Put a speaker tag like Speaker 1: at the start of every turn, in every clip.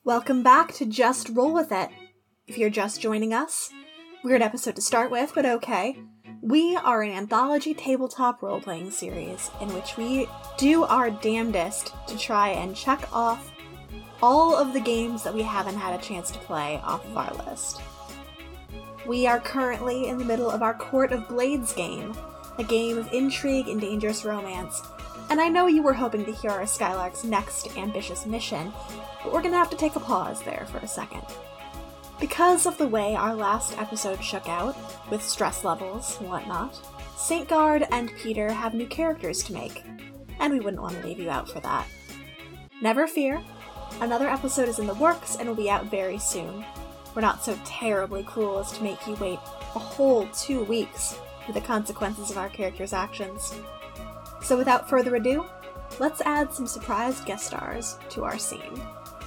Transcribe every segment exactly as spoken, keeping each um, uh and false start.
Speaker 1: Welcome back to Just Roll With It. If you're just joining us, weird episode to start with, but okay. We are an anthology tabletop role-playing series in which we do our damnedest to try and check off all of the games that we haven't had a chance to play off of our list. We are currently in the middle of our Court of Blades game, a game of intrigue and dangerous romance, and I know you were hoping to hear our Skylark's next ambitious mission, but we're gonna have to take a pause there for a second. Because of the way our last episode shook out, with stress levels and whatnot, Saint Guard and Peter have new characters to make, and we wouldn't want to leave you out for that. Never fear, another episode is in the works and will be out very soon. We're not so terribly cruel as to make you wait a whole two weeks for the consequences of our characters' actions. So without further ado, let's add some surprise guest stars to our scene.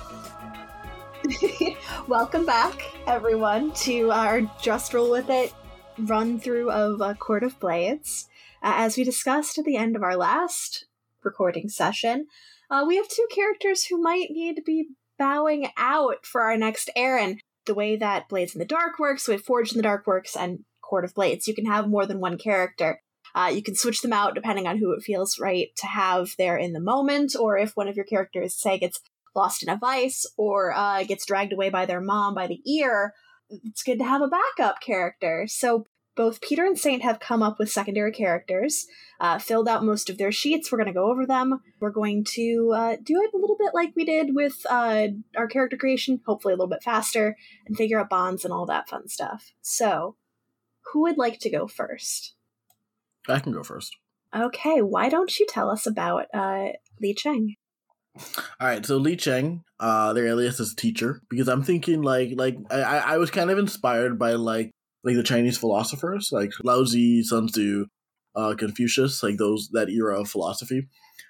Speaker 1: Welcome back, everyone, to our Just Roll With It run-through of uh, Court of Blades. Uh, as we discussed at the end of our last recording session, uh, we have two characters who might need to be bowing out for our next errand. The way that Blades in the Dark works, we have Forged in the Dark works, and Court of Blades. You can have more than one character. Uh, you can switch them out depending on who it feels right to have there in the moment, or if one of your characters, say, gets lost in a vice, or uh, gets dragged away by their mom by the ear, it's good to have a backup character. So both Peter and Saint have come up with secondary characters, uh, filled out most of their sheets. We're going to go over them. We're going to uh, do it a little bit like we did with uh, our character creation, hopefully a little bit faster, and figure out bonds and all that fun stuff. So, who would like to go first?
Speaker 2: I can go first.
Speaker 1: Okay, why don't you tell us about uh, Li Cheng?
Speaker 2: All right, so Li Cheng, uh, their alias is teacher, because I'm thinking like like I, I was kind of inspired by like like the Chinese philosophers, like Laozi, Sun Tzu, uh, Confucius, like those that era of philosophy.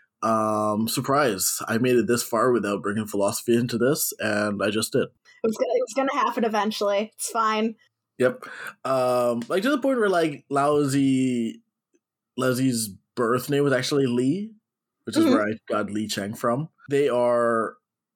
Speaker 2: Um, surprise! I made it this far without bringing philosophy into this, and I just did.
Speaker 1: It was gonna, it was gonna happen eventually. It's fine.
Speaker 2: Yep. Um, like to the point where like Laozi, Laozi's birth name was actually Li, which is mm-hmm. where I got Li Cheng from. They are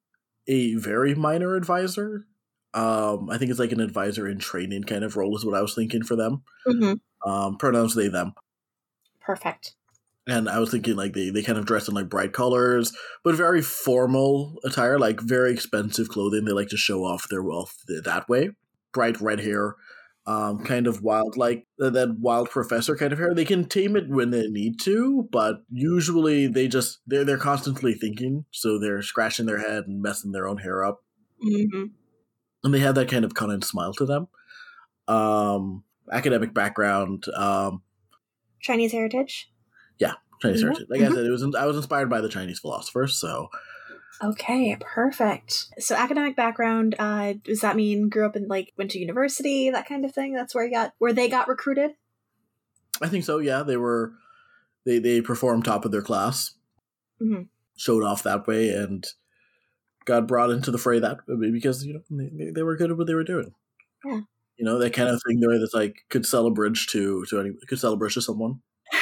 Speaker 2: a very minor advisor. Um, I think it's like an advisor in training kind of role is what I was thinking for them. Mm-hmm. Um, pronouns they, them.
Speaker 1: Perfect.
Speaker 2: And I was thinking like they, they kind of dress in like bright colors, but very formal attire, like very expensive clothing. They like to show off their wealth that way. Bright red hair. Um, kind of wild, like uh, that wild professor kind of hair. They can tame it when they need to, but usually they just they're they're constantly thinking, so they're scratching their head and messing their own hair up, mm-hmm. and they have that kind of cunning smile to them. Um, academic background, um,
Speaker 1: Chinese heritage.
Speaker 2: Yeah, Chinese mm-hmm. heritage. Like mm-hmm. I said, it was I was inspired by the Chinese philosophers, so.
Speaker 1: Okay, perfect. So academic background, uh, does that mean grew up in, like, went to university, that kind of thing? That's where you got, where they got recruited?
Speaker 2: I think so, yeah. They were, they, they performed top of their class, mm-hmm. showed off that way, and got brought into the fray that way because, you know, they, they were good at what they were doing.
Speaker 1: Yeah.
Speaker 2: You know, that kind of thing there that's like, could sell a bridge to, to any, could sell a bridge to someone.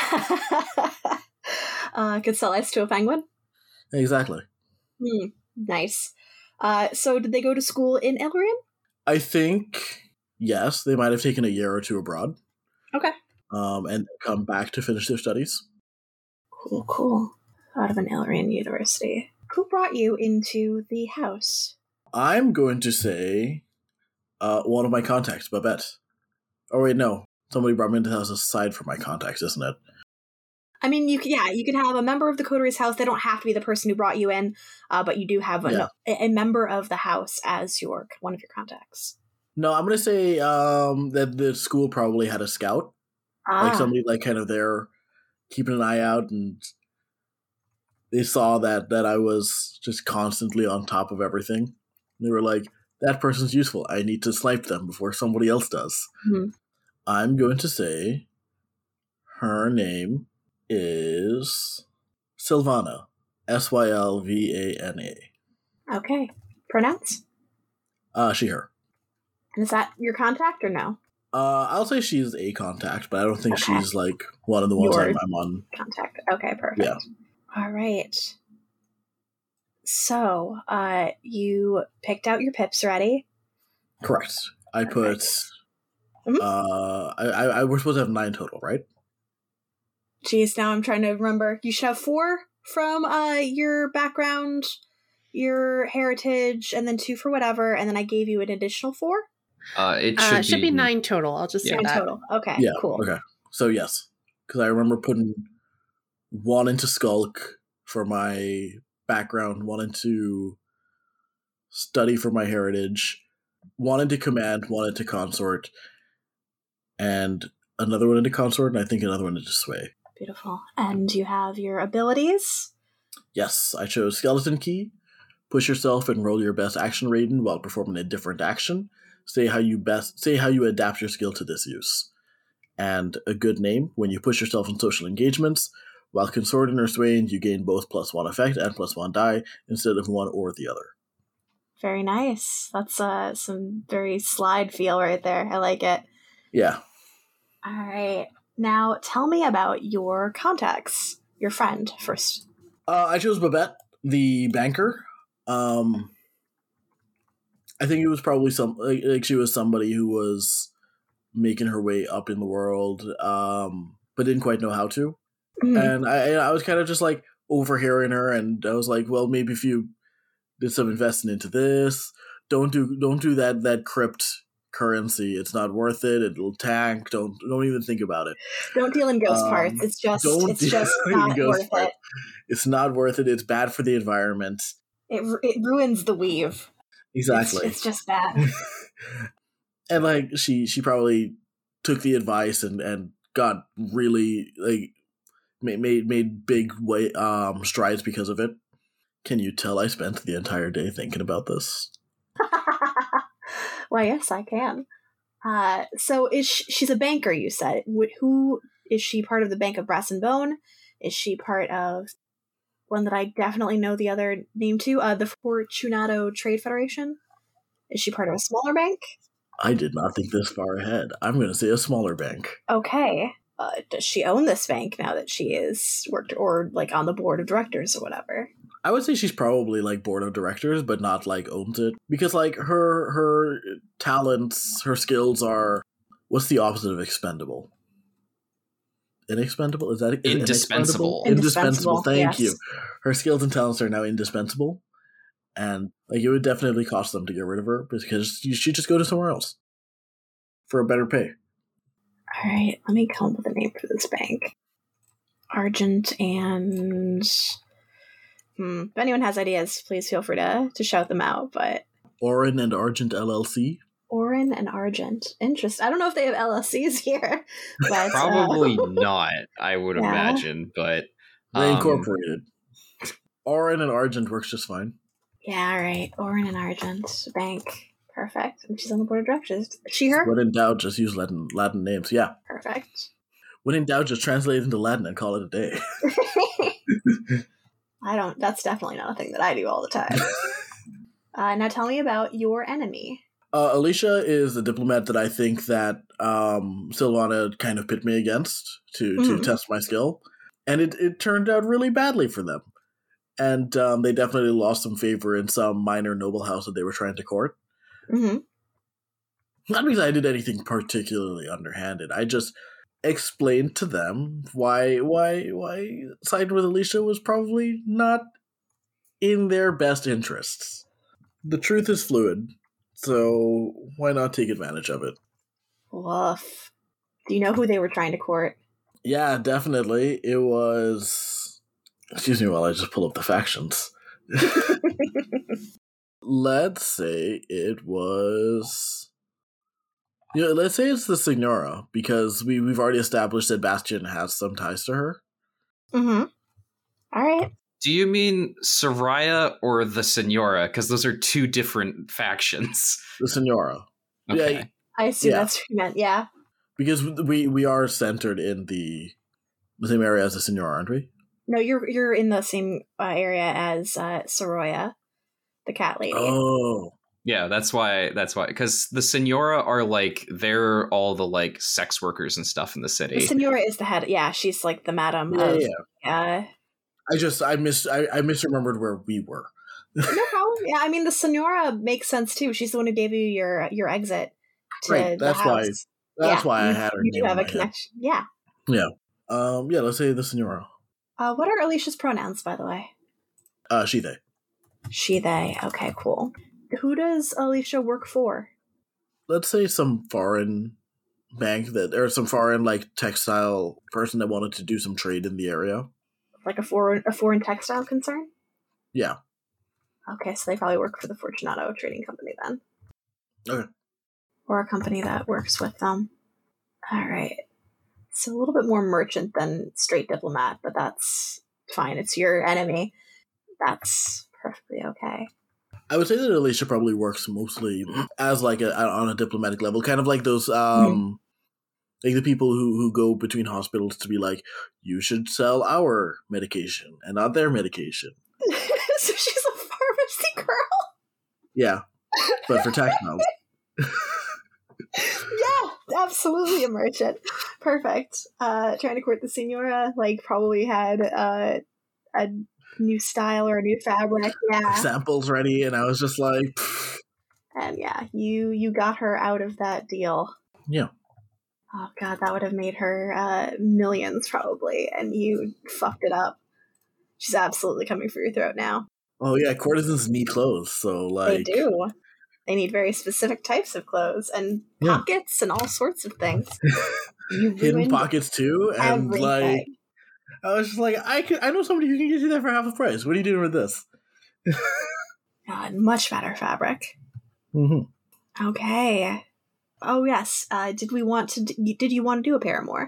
Speaker 1: uh, could sell ice to a penguin?
Speaker 2: Exactly.
Speaker 1: Hmm, nice. Uh, so did they go to school in Elrian?
Speaker 2: I think, yes. They might have taken a year or two abroad.
Speaker 1: Okay.
Speaker 2: Um, and come back to finish their studies.
Speaker 1: Cool, cool. Out of an Elrian university. Who brought you into the house?
Speaker 2: I'm going to say uh, one of my contacts, Babette. Oh, wait, no. Somebody brought me into the house aside from my contacts, isn't it?
Speaker 1: I mean, you can, yeah, you can have a member of the Coteries house. They don't have to be the person who brought you in, uh, but you do have a,
Speaker 2: yeah.
Speaker 1: a, a member of the house as your one of your contacts.
Speaker 2: No, I'm going to say um, that the school probably had a scout. Ah. Like somebody like kind of there keeping an eye out, and they saw that, that I was just constantly on top of everything. They were like, that person's useful. I need to snipe them before somebody else does. Mm-hmm. I'm going to say her name is Sylvana. S Y L V A N A.
Speaker 1: Okay. Pronouns?
Speaker 2: Uh, she, her.
Speaker 1: And is that your contact or no?
Speaker 2: Uh, I'll say she's a contact, but I don't think okay. she's like one of the ones I'm, I'm on.
Speaker 1: Contact. Okay, perfect.
Speaker 2: Yeah.
Speaker 1: All right. So, uh, you picked out your pips already?
Speaker 2: Correct. I put. Mm-hmm. Uh, I, I, I we're supposed to have nine total, right?
Speaker 1: Geez, now I'm trying to remember. You should have four from uh your background, your heritage, and then two for whatever, and then I gave you an additional four.
Speaker 3: Uh, it should,
Speaker 4: uh,
Speaker 3: be,
Speaker 4: should be nine total. I'll just
Speaker 1: yeah.
Speaker 4: say
Speaker 1: nine
Speaker 4: that.
Speaker 1: total. Okay.
Speaker 2: Yeah.
Speaker 1: Cool.
Speaker 2: Okay. So yes, because I remember putting one into Skulk for my background, one into study for my heritage, one into command, one into consort, and another one into consort, and I think another one into sway.
Speaker 1: Beautiful. And you have your abilities?
Speaker 2: Yes, I chose Skeleton Key. Push yourself and roll your best action rating while performing a different action. Say how you best say how you adapt your skill to this use. And a good name. When you push yourself in social engagements, while consorting or swaying, you gain both plus one effect and plus one die instead of one or the other.
Speaker 1: Very nice. That's uh, some very slide feel right there. I like it.
Speaker 2: Yeah.
Speaker 1: All right. Now, tell me about your contacts. Your friend first.
Speaker 2: Uh, I chose Babette, the banker. Um, I think it was probably some like, like she was somebody who was making her way up in the world, um, but didn't quite know how to. Mm-hmm. And I, I was kind of just like overhearing her, and I was like, well, maybe if you did some investing into this, don't do don't do that that crypt currency. It's not worth it. It'll tank. Don't don't even think about it.
Speaker 1: Don't deal in ghost um, parts. It's just it's just not worth parts. it.
Speaker 2: It's not worth it. It's bad for the environment.
Speaker 1: It it ruins the weave.
Speaker 2: Exactly.
Speaker 1: It's, it's just bad.
Speaker 2: And like she she probably took the advice and, and got really like made made big way um strides because of it. Can you tell I spent the entire day thinking about this?
Speaker 1: Why, yes, I can. Uh, so is she, she's a banker, you said. Who is she? Part of the Bank of Brass and Bone? Is she part of one that I definitely know the other name to? Uh, the Fortunato Trade Federation? Is she part of a smaller bank?
Speaker 2: I did not think this far ahead. I'm going to say a smaller bank.
Speaker 1: Okay. Uh, does she own this bank now that she is worked or like on the board of directors or whatever?
Speaker 2: I would say she's probably like board of directors, but not like owns it, because like her her talents, her skills are what's the opposite of expendable? Inexpendable? Is that
Speaker 3: indispensable?
Speaker 2: Indispensable. indispensable. Thank yes. you. Her skills and talents are now indispensable, and like it would definitely cost them to get rid of her because she'd just go to somewhere else for a better pay.
Speaker 1: All right, let me come up with a name for this bank. Argent and. Hmm. If anyone has ideas, please feel free to, to shout them out. But
Speaker 2: Orin and Argent L L C.
Speaker 1: Orin and Argent. Interesting. I don't know if they have L L Cs here. But,
Speaker 3: Probably
Speaker 1: uh,
Speaker 3: not, I would yeah. imagine. But
Speaker 2: um, they incorporated. Orin and Argent works just fine.
Speaker 1: Yeah, all right. Orin and Argent. Bank. Perfect. And she's on the board of directors. She, her?
Speaker 2: When in doubt, just use Latin, Latin names. Yeah.
Speaker 1: Perfect.
Speaker 2: When in doubt, just translate it into Latin and call it a day.
Speaker 1: I don't, that's definitely not a thing that I do all the time. uh, now tell me about your enemy.
Speaker 2: Uh, Alicia is a diplomat that I think that um, Sylvana kind of pit me against to, mm-hmm. to test my skill. And it, it turned out really badly for them. And um, they definitely lost some favor in some minor noble house that they were trying to court.
Speaker 1: Mm-hmm.
Speaker 2: Not because I did anything particularly underhanded. I just explained to them why why why siding with Alicia was probably not in their best interests. The truth is fluid, so why not take advantage of it?
Speaker 1: Woof. Do you know who they were trying to court?
Speaker 2: Yeah, definitely. It was... Excuse me while I just pull up the factions. Let's say it was... Yeah, let's say it's the Signora, because we, we've already established that Bastion has some ties to her.
Speaker 1: Mm-hmm. All right.
Speaker 3: Do you mean Soraya or the Signora? Because those are two different factions.
Speaker 2: The Signora.
Speaker 3: Okay.
Speaker 2: Yeah,
Speaker 1: I assume
Speaker 2: yeah.
Speaker 1: that's what you meant, yeah.
Speaker 2: Because we, we are centered in the, the same area as the Signora, aren't we?
Speaker 1: No, you're you're in the same uh, area as uh, Soraya, the cat lady.
Speaker 2: Oh.
Speaker 3: Yeah, that's why, that's why, because the Signora are like, they're all the like sex workers and stuff in the city.
Speaker 1: The Signora is the head, yeah, she's like the madam
Speaker 2: yeah,
Speaker 1: of,
Speaker 2: yeah.
Speaker 1: yeah.
Speaker 2: I just, I mis, I, I misremembered where we were.
Speaker 1: No problem. Yeah, I mean the Senora makes sense too. She's the one who gave you your your exit to
Speaker 2: Right,
Speaker 1: the
Speaker 2: that's
Speaker 1: house.
Speaker 2: why. That's
Speaker 1: yeah,
Speaker 2: why I
Speaker 1: you,
Speaker 2: had her
Speaker 1: you do
Speaker 2: name
Speaker 1: have
Speaker 2: in
Speaker 1: a
Speaker 2: my head.
Speaker 1: connection. Yeah.
Speaker 2: Yeah. Um. Yeah. Let's say the Senora.
Speaker 1: Uh, what are Alicia's pronouns, by the way?
Speaker 2: Uh. She. They.
Speaker 1: She, they. Okay, cool. Who does Alicia work for?
Speaker 2: Let's say some foreign bank that, or some foreign like textile person that wanted to do some trade in the area.
Speaker 1: Like a foreign a foreign textile concern?
Speaker 2: Yeah.
Speaker 1: Okay, so they probably work for the Fortunato Trading Company then.
Speaker 2: Okay.
Speaker 1: Or a company that works with them. All right. So a little bit more merchant than straight diplomat, but that's fine. It's your enemy. That's perfectly okay.
Speaker 2: I would say that Alicia probably works mostly as like a on a diplomatic level, kind of like those um
Speaker 1: Mm-hmm.
Speaker 2: like the people who, who go between hospitals to be like, you should sell our medication and not their medication.
Speaker 1: So she's a pharmacy girl?
Speaker 2: Yeah, but for textiles.
Speaker 1: Yeah, absolutely a merchant. Perfect. Uh, trying to court the Senora, like, probably had uh, a new style or a new fabric. Yeah.
Speaker 2: Samples ready, and I was just like, pfft.
Speaker 1: And yeah, you you got her out of that deal.
Speaker 2: Yeah.
Speaker 1: Oh god, that would have made her uh, millions probably, and you fucked it up. She's absolutely coming for your throat now.
Speaker 2: Oh yeah, courtesans need clothes, so like
Speaker 1: They do. They need very specific types of clothes and
Speaker 2: Yeah.
Speaker 1: pockets and all sorts of things. You
Speaker 2: hidden
Speaker 1: ruined
Speaker 2: pockets too, and
Speaker 1: everything.
Speaker 2: like I was just like, I could, I know somebody who can get you that for half the price. What are you doing with this?
Speaker 1: God, much better fabric.
Speaker 2: Mm-hmm.
Speaker 1: Okay. Oh yes. Uh, did we want to? D- did you want to do a paramour?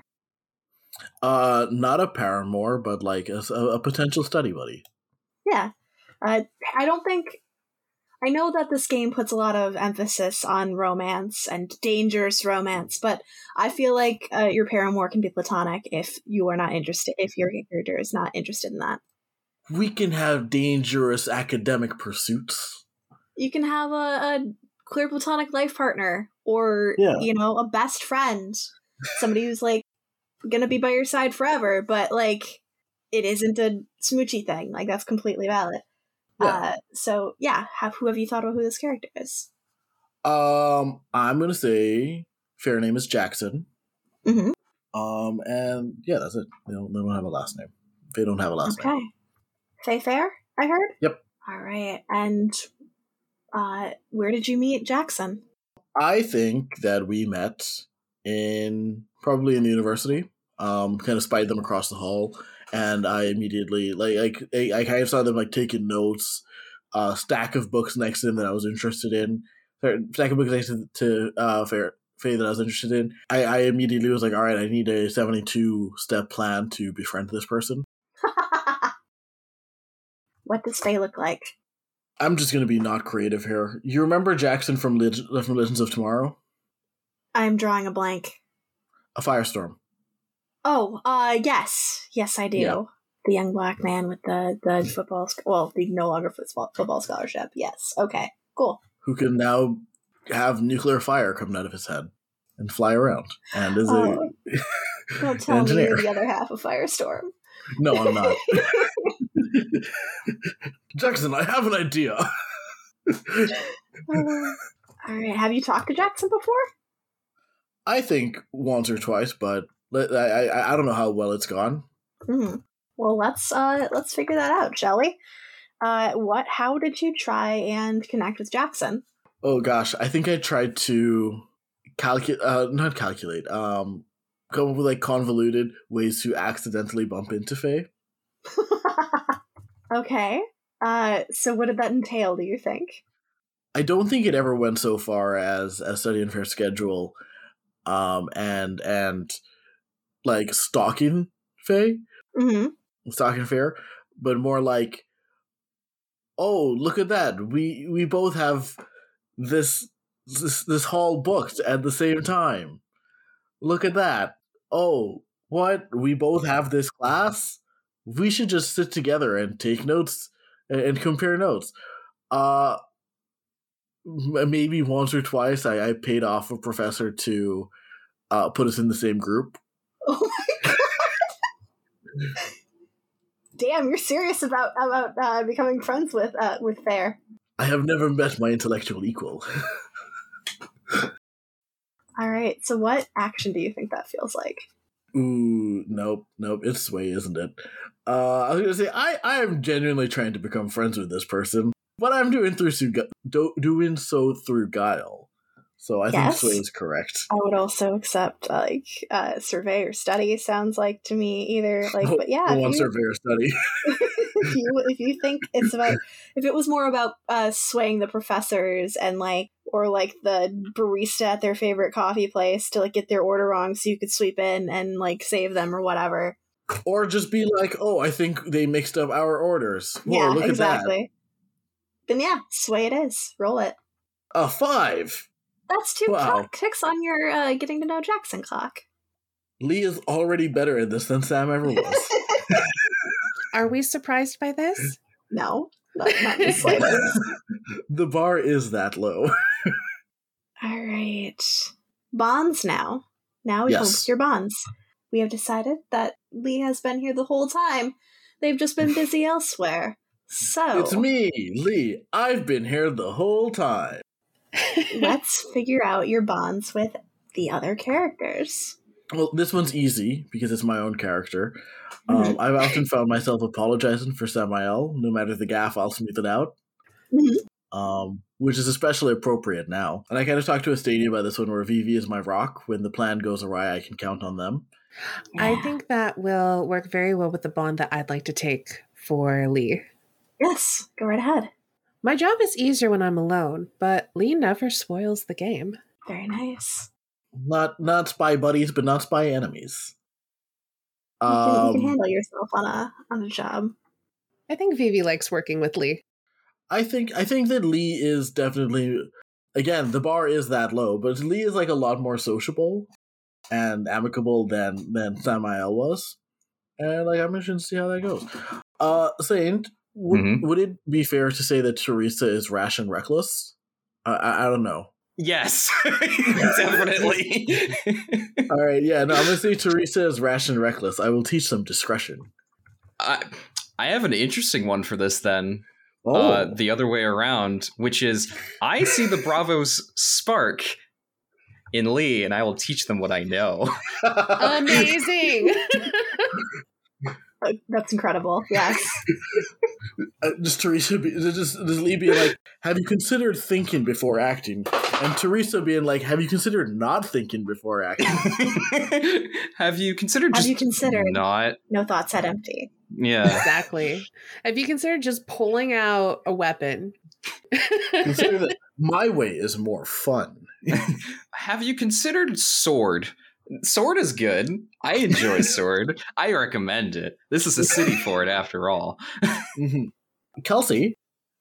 Speaker 2: Uh, not a paramour, but like a, a potential study buddy.
Speaker 1: Yeah. Uh, I don't think. I know that this game puts a lot of emphasis on romance and dangerous romance, but I feel like uh, your paramour can be platonic if you are not interested. If your character is not interested in that,
Speaker 2: We can have dangerous academic pursuits.
Speaker 1: you can have a, a clear platonic life partner, or
Speaker 2: Yeah.
Speaker 1: you know, a best friend, somebody who's like gonna be by your side forever, but like it isn't a smoochy thing. Like that's completely valid.
Speaker 2: Yeah.
Speaker 1: Uh, so yeah, have who have you thought about who this character is?
Speaker 2: Um, I'm gonna say fair name is Jackson.
Speaker 1: Mm-hmm.
Speaker 2: Um, and yeah, that's it. They don't, they don't have a last name. They don't have a last name.
Speaker 1: Okay. Faye Fair, I heard?
Speaker 2: Yep.
Speaker 1: All right. And uh, where did you meet Jackson?
Speaker 2: I think that we met in probably in the university. Um, kind of spied them across the hall, and I immediately like like I, I kind of saw them like taking notes. A stack of books next to them that I was interested in. Sorry, stack of books next to, to uh, Fair Faye that I was interested in. I, I immediately was like, all right, I need a seventy-two step plan to befriend this person.
Speaker 1: What does Faye look like?
Speaker 2: I'm just gonna be not creative here. You remember Jackson from Leg- from Legends of Tomorrow?
Speaker 1: I'm drawing a blank.
Speaker 2: A firestorm.
Speaker 1: Oh, uh, yes. Yes, I do.
Speaker 2: Yeah.
Speaker 1: The young black man with the, the football, sc- well, the no longer football, football scholarship. Yes. Okay, cool.
Speaker 2: Who can now have nuclear fire coming out of his head and fly around and is
Speaker 1: Oh,
Speaker 2: a
Speaker 1: don't tell me
Speaker 2: engineer.
Speaker 1: you're the other half of Firestorm.
Speaker 2: No, I'm not. Jackson, I have an idea.
Speaker 1: All right. Have you talked to Jackson before?
Speaker 2: I think once or twice, but I I, I don't know how well it's gone.
Speaker 1: Mm-hmm. Well, let's uh let's figure that out, shall we? Uh, what? How did you try and connect with Jackson?
Speaker 2: Oh gosh, I think I tried to calculate, uh, not calculate, um, come up with like convoluted ways to accidentally bump into Faye.
Speaker 1: Okay. Uh, so what did that entail? Do you think?
Speaker 2: I don't think it ever went so far as a study and fair schedule, um, and and like stalking Faye,
Speaker 1: Mm-hmm.
Speaker 2: stalking fair, but more like, oh, look at that, we we both have this this this hall booked at the same time. Look at that. Oh, what? We both have this class? We should just sit together and take notes and, and compare notes. Uh m- maybe once or twice I, I paid off a professor to uh put us in the same group.
Speaker 1: Oh my god! Damn, you're serious about about uh, becoming friends with uh, with Fair.
Speaker 2: I have never met my intellectual equal.
Speaker 1: All right, so what action do you think that feels like?
Speaker 2: Ooh, nope, nope. It's Sway, isn't it? Uh, I was gonna say I, I am genuinely trying to become friends with this person, but I'm doing through do, doing so through guile. So I
Speaker 1: Yes.
Speaker 2: think Sway is correct.
Speaker 1: I would also accept uh, like uh, survey or study. Sounds like to me either like, but yeah,
Speaker 2: One
Speaker 1: if you,
Speaker 2: surveyor study.
Speaker 1: if you if you think it's about if it was more about uh, swaying the professors and like or like the barista at their favorite coffee place to like get their order wrong so you could sweep in and like save them or whatever.
Speaker 2: Or just be like, oh, I think they mixed up our orders. Whoa,
Speaker 1: yeah,
Speaker 2: look
Speaker 1: exactly. Then yeah, sway it is. Roll it.
Speaker 2: at that. A five.
Speaker 1: That's two
Speaker 2: Wow.
Speaker 1: clock ticks on your uh, getting to know Jackson clock.
Speaker 2: Lee is already better at this than Sam ever was.
Speaker 4: Are we surprised by this?
Speaker 1: No, not, not the slightest.
Speaker 2: The bar is that low.
Speaker 1: All right. Bonds now. Now we
Speaker 2: Yes.
Speaker 1: come with your bonds. We have decided that Lee has been here the whole time. They've just been busy elsewhere. So
Speaker 2: It's me, Lee. I've been here the whole time.
Speaker 1: let's figure out your bonds with the other characters.
Speaker 2: Well, this one's easy because it's my own character. Um, I've often found myself apologizing for Samael. No matter the gaffe, I'll smooth it out.
Speaker 1: Mhm.
Speaker 2: Um, which is especially appropriate now. And I kind of talked to Astadia about this one where Vivi is my rock. When the plan goes awry, I can count on them.
Speaker 4: I think that will work very well with the bond that I'd like to take for Lee.
Speaker 1: Yes, go right ahead.
Speaker 4: My job is easier when I'm alone, but Lee never spoils the game.
Speaker 1: Very nice.
Speaker 2: Not not spy buddies, but not spy enemies.
Speaker 1: You can, you can
Speaker 2: Um,
Speaker 1: handle yourself on a on a job.
Speaker 4: I think Vivi likes working with Lee.
Speaker 2: I think I think that Lee is definitely, again, the bar is that low, but Lee is like a lot more sociable and amicable than than Samael was, and like I'm interested to see how that goes. Uh, Saint, would
Speaker 3: Mhm.
Speaker 2: would it be fair to say that Teresa is rash and reckless? I I, I don't know.
Speaker 3: Yes, definitely.
Speaker 2: All right, yeah, no, I'm gonna say Teresa is rash and reckless. I will teach them discretion.
Speaker 3: I, I have an interesting one for this then.
Speaker 2: Oh,
Speaker 3: Uh, the other way around, which is I see the Bravos spark in Lee, and I will teach them what I know.
Speaker 4: Amazing!
Speaker 1: Uh, That's incredible. Yes.
Speaker 2: Uh, just Teresa, be, just, just Lee being like, "Have you considered thinking before acting?" And Teresa being like, "Have you considered not thinking before acting?"
Speaker 3: Have you considered
Speaker 1: Have
Speaker 3: just
Speaker 1: you considered
Speaker 3: not?
Speaker 1: no thoughts set empty?
Speaker 3: Yeah.
Speaker 4: Exactly. Have you considered just pulling out a weapon?
Speaker 2: Consider that my way is more fun.
Speaker 3: Have you considered sword? Sword is good. I enjoy sword. I recommend it. This is a city for it, after all.
Speaker 2: Mhm. Kelsey,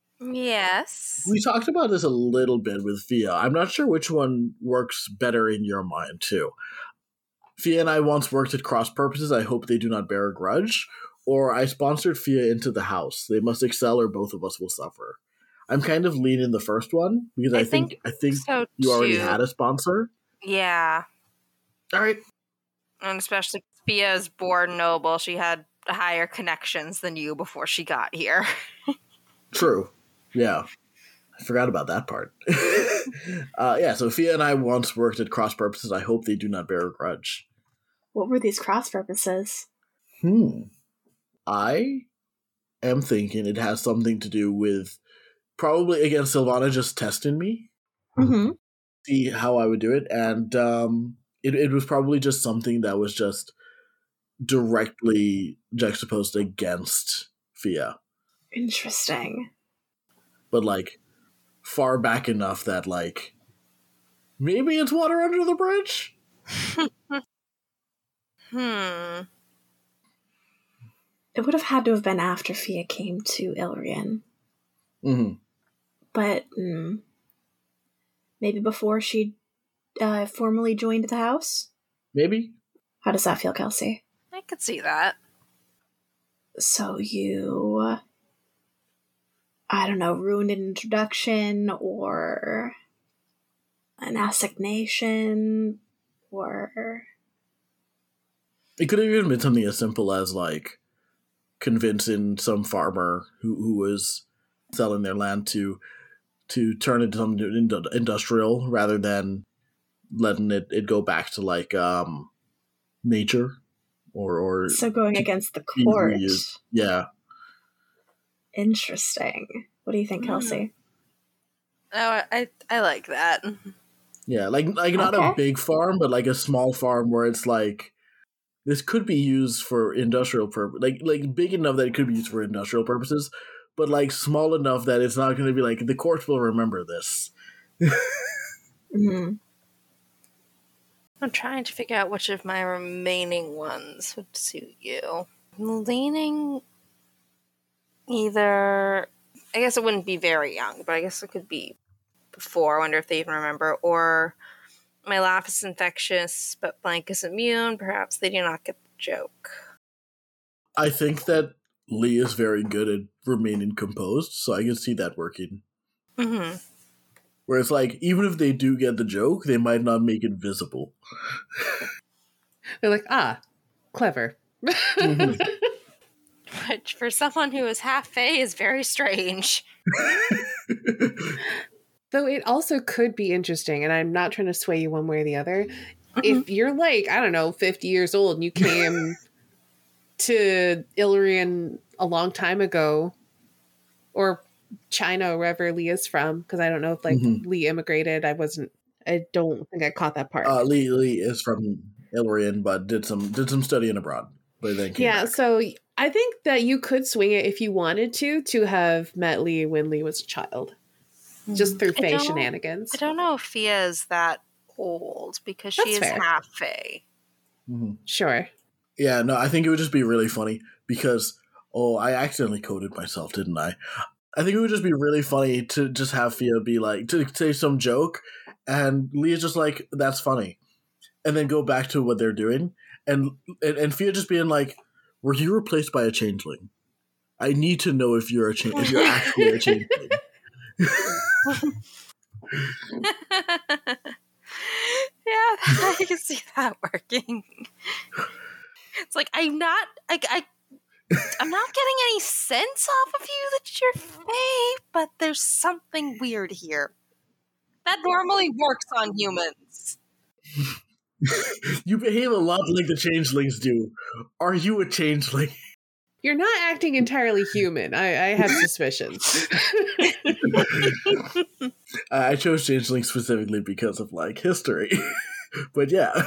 Speaker 5: Yes.
Speaker 2: we talked about this a little bit with Fia. I'm not sure which one works better in your mind, too. Fia and I once worked at Cross Purposes. I hope they do not bear a grudge. Or I sponsored Fia into the house. They must excel or both of us will suffer. I'm kind of leaning the first one because I,
Speaker 5: I
Speaker 2: think,
Speaker 5: think
Speaker 2: I think
Speaker 5: so
Speaker 2: you already
Speaker 5: too.
Speaker 2: had a sponsor.
Speaker 5: Yeah.
Speaker 2: All right.
Speaker 5: And especially Fia is born noble. She had higher connections than you before she got here.
Speaker 2: True. Yeah. I forgot about that part. uh, yeah, so Fia and I once worked at Cross Purposes. I hope they do not bear a grudge.
Speaker 1: What were these cross purposes?
Speaker 2: Hmm. I am thinking it has something to do with probably, again, Sylvana just testing me,
Speaker 1: Mm-hmm.
Speaker 2: see how I would do it. And um, it, it was probably just something that was just directly juxtaposed against Fia.
Speaker 1: Interesting.
Speaker 2: But, like, far back enough that, like, maybe it's water under the bridge?
Speaker 5: Hmm.
Speaker 1: It would have had to have been after Fia came to Ilrian,
Speaker 2: Mm-hmm.
Speaker 1: but mm, maybe before she uh, formally joined the house.
Speaker 2: Maybe?
Speaker 1: How does that feel, Kelsey?
Speaker 5: I could see that.
Speaker 1: So you, I don't know, ruined an introduction or an assignation or
Speaker 2: It could have even been something as simple as, like, convincing some farmer who, who was selling their land to to turn it into something industrial rather than letting it, it go back to like um, nature or or
Speaker 1: So going against the
Speaker 2: be
Speaker 1: court.
Speaker 2: reused. Yeah.
Speaker 1: Interesting. What do you think, Kelsey?
Speaker 5: Oh, I I like that.
Speaker 2: Yeah, like like not
Speaker 1: Okay.
Speaker 2: a big farm, but like a small farm where it's like this could be used for industrial purpose, like like big enough that it could be used for industrial purposes, but like small enough that it's not going to be like the courts will remember this.
Speaker 1: Mm-hmm.
Speaker 5: I'm trying to figure out which of my remaining ones would suit you. I'm leaning either. I guess it wouldn't be very young, but I guess it could be before. I wonder if they even remember. Or my laugh is infectious, but blank is immune. Perhaps they do not get the joke.
Speaker 2: I think that Lee is very good at remaining composed, so I can see that working.
Speaker 5: Mm-hmm.
Speaker 2: Where it's like, even if they do get the joke, they might not make it visible.
Speaker 4: They're like, ah, clever.
Speaker 2: Mhm.
Speaker 5: Which, for someone who is half Fae, is very strange.
Speaker 4: Though it also could be interesting, and I'm not trying to sway you one way or the other.
Speaker 5: Mm-hmm.
Speaker 4: If you're like, I don't know, fifty years old and you came to Illyrian a long time ago, or China, wherever Lee is from, because I don't know if like
Speaker 2: Mhm.
Speaker 4: Lee immigrated. I wasn't, I don't think I caught that part.
Speaker 2: uh, Lee Lee is from Illyrian, but did some did some studying abroad. But then came
Speaker 4: yeah,
Speaker 2: back.
Speaker 4: so I think that you could swing it if you wanted to, to have met Lee when Lee was a child, just through
Speaker 5: I
Speaker 4: Fae
Speaker 5: don't-
Speaker 4: shenanigans.
Speaker 5: I don't know if Fia is that old, because she
Speaker 4: That's
Speaker 5: is
Speaker 4: fair.
Speaker 5: half Fae.
Speaker 2: Mhm.
Speaker 4: Sure.
Speaker 2: Yeah, no, I think it would just be really funny because, oh, I accidentally coded myself, didn't I? I think it would just be really funny to just have Fia be like, to say some joke, and Leah's just like, that's funny. And then go back to what they're doing. And, and, and Fia just being like, were you replaced by a changeling? I need to know if you're a cha- if you're actually a changeling.
Speaker 5: Yeah, I can see that working. It's like I'm not, I, I, I'm not getting any sense off of you that you're Fae, but there's something weird here. That normally works on humans.
Speaker 2: You behave a lot like the changelings do. Are you a changeling?
Speaker 4: You're not acting entirely human. I, I have suspicions.
Speaker 2: I I chose changeling specifically because of like history. But yeah.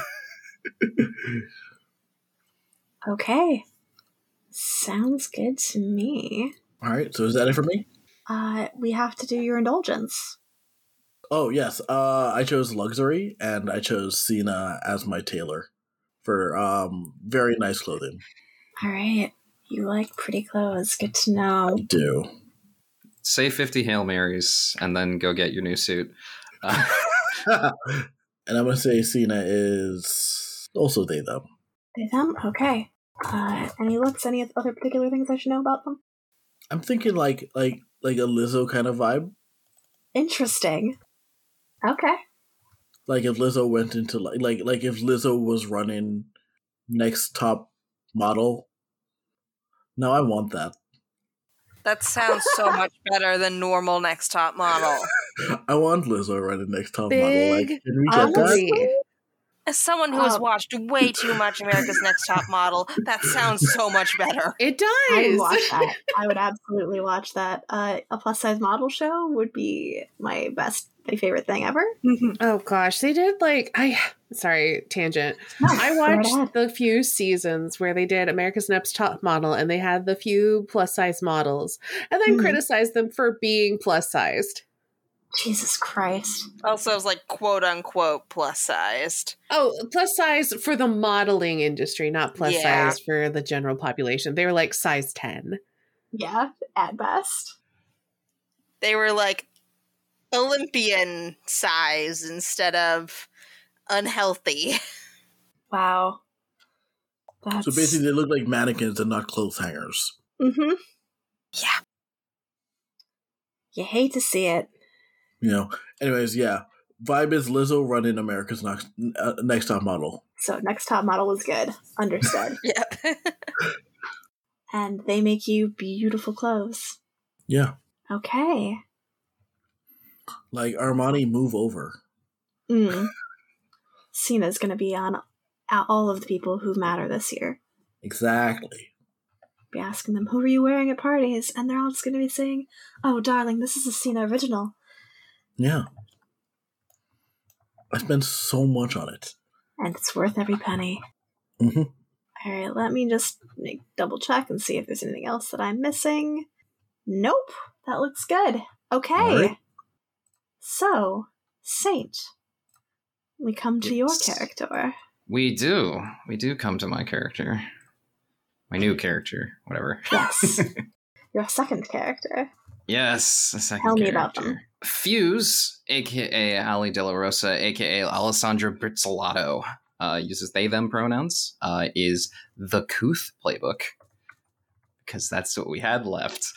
Speaker 1: Okay. Sounds good to me.
Speaker 2: All right, so is that it for me?
Speaker 1: Uh, we have to do your indulgence.
Speaker 2: Oh, yes. Uh, I chose luxury, and I chose Cena as my tailor for um very nice clothing.
Speaker 1: All right. You like pretty clothes. Good to know.
Speaker 2: I do.
Speaker 3: Say fifty Hail Marys and then go get your new suit. Uh,
Speaker 2: And I'm going to say Cena is also they, them.
Speaker 1: They them? Okay. Uh, any looks? Any other particular things I should know about them?
Speaker 2: I'm thinking like like like a Lizzo kind of vibe.
Speaker 1: Interesting. Okay.
Speaker 2: Like if Lizzo went into like like like if Lizzo was running next top model. No, I want that.
Speaker 5: That sounds so much better than normal Next Top Model.
Speaker 2: I want Lizzo running next top model. Like,
Speaker 4: Big
Speaker 2: can we get that?
Speaker 4: ugly.
Speaker 5: As someone who has
Speaker 1: Um,
Speaker 5: watched way too much America's Next Top Model, that sounds so much better.
Speaker 4: It
Speaker 1: I would
Speaker 4: does.
Speaker 1: watch that. I would absolutely watch that. Uh, a plus size model show would be my best, my favorite thing ever.
Speaker 4: Oh gosh, they did like I. Sorry, tangent.
Speaker 1: No,
Speaker 4: I
Speaker 1: go right
Speaker 4: watched
Speaker 1: ahead.
Speaker 4: the few seasons where they did America's Next Top Model, and they had the few plus size models, and then
Speaker 1: Mhm.
Speaker 4: criticized them for being plus sized.
Speaker 1: Jesus Christ.
Speaker 5: Also, it was like quote unquote plus sized.
Speaker 4: Oh, plus size for the modeling industry, not plus
Speaker 5: Yeah.
Speaker 4: size for the general population. They were like size ten.
Speaker 1: Yeah, at best.
Speaker 5: They were like Olympian size instead of unhealthy.
Speaker 1: Wow. That's...
Speaker 2: So basically, they look like mannequins and not clothes hangers.
Speaker 1: Mm-hmm.
Speaker 5: Yeah.
Speaker 1: You hate to see it.
Speaker 2: You know. Anyways, yeah. Vibe is Lizzo running America's Next uh, Next Top Model.
Speaker 1: So next top model was good. Understood.
Speaker 5: Yeah.
Speaker 1: and they make you beautiful clothes.
Speaker 2: Yeah.
Speaker 1: Okay.
Speaker 2: Like Armani, move over.
Speaker 1: Mm. Cena's gonna be on all of the people who matter this year.
Speaker 2: Exactly.
Speaker 1: Be asking them, who are you wearing at parties? And they're all just gonna be saying, oh, darling, this is a Cena original.
Speaker 2: Yeah. I spent so much on it.
Speaker 1: And it's worth every penny.
Speaker 2: Mm-hmm.
Speaker 1: All right, let me just make, double check and see if there's anything else that I'm missing. Nope, that looks good. Okay.
Speaker 2: Right.
Speaker 1: So, Saint, we come to
Speaker 3: Yes.
Speaker 1: your character.
Speaker 3: We do. We do come to my character. My new character, whatever.
Speaker 1: Yes. Your second character.
Speaker 3: Yes, the second
Speaker 1: Tell me
Speaker 3: character.
Speaker 1: about them.
Speaker 3: Fuse, aka Ali De La Rosa, aka Alessandra Brizzolato, uh, uses they them pronouns, uh, is the Kuth playbook. Because that's what we had left.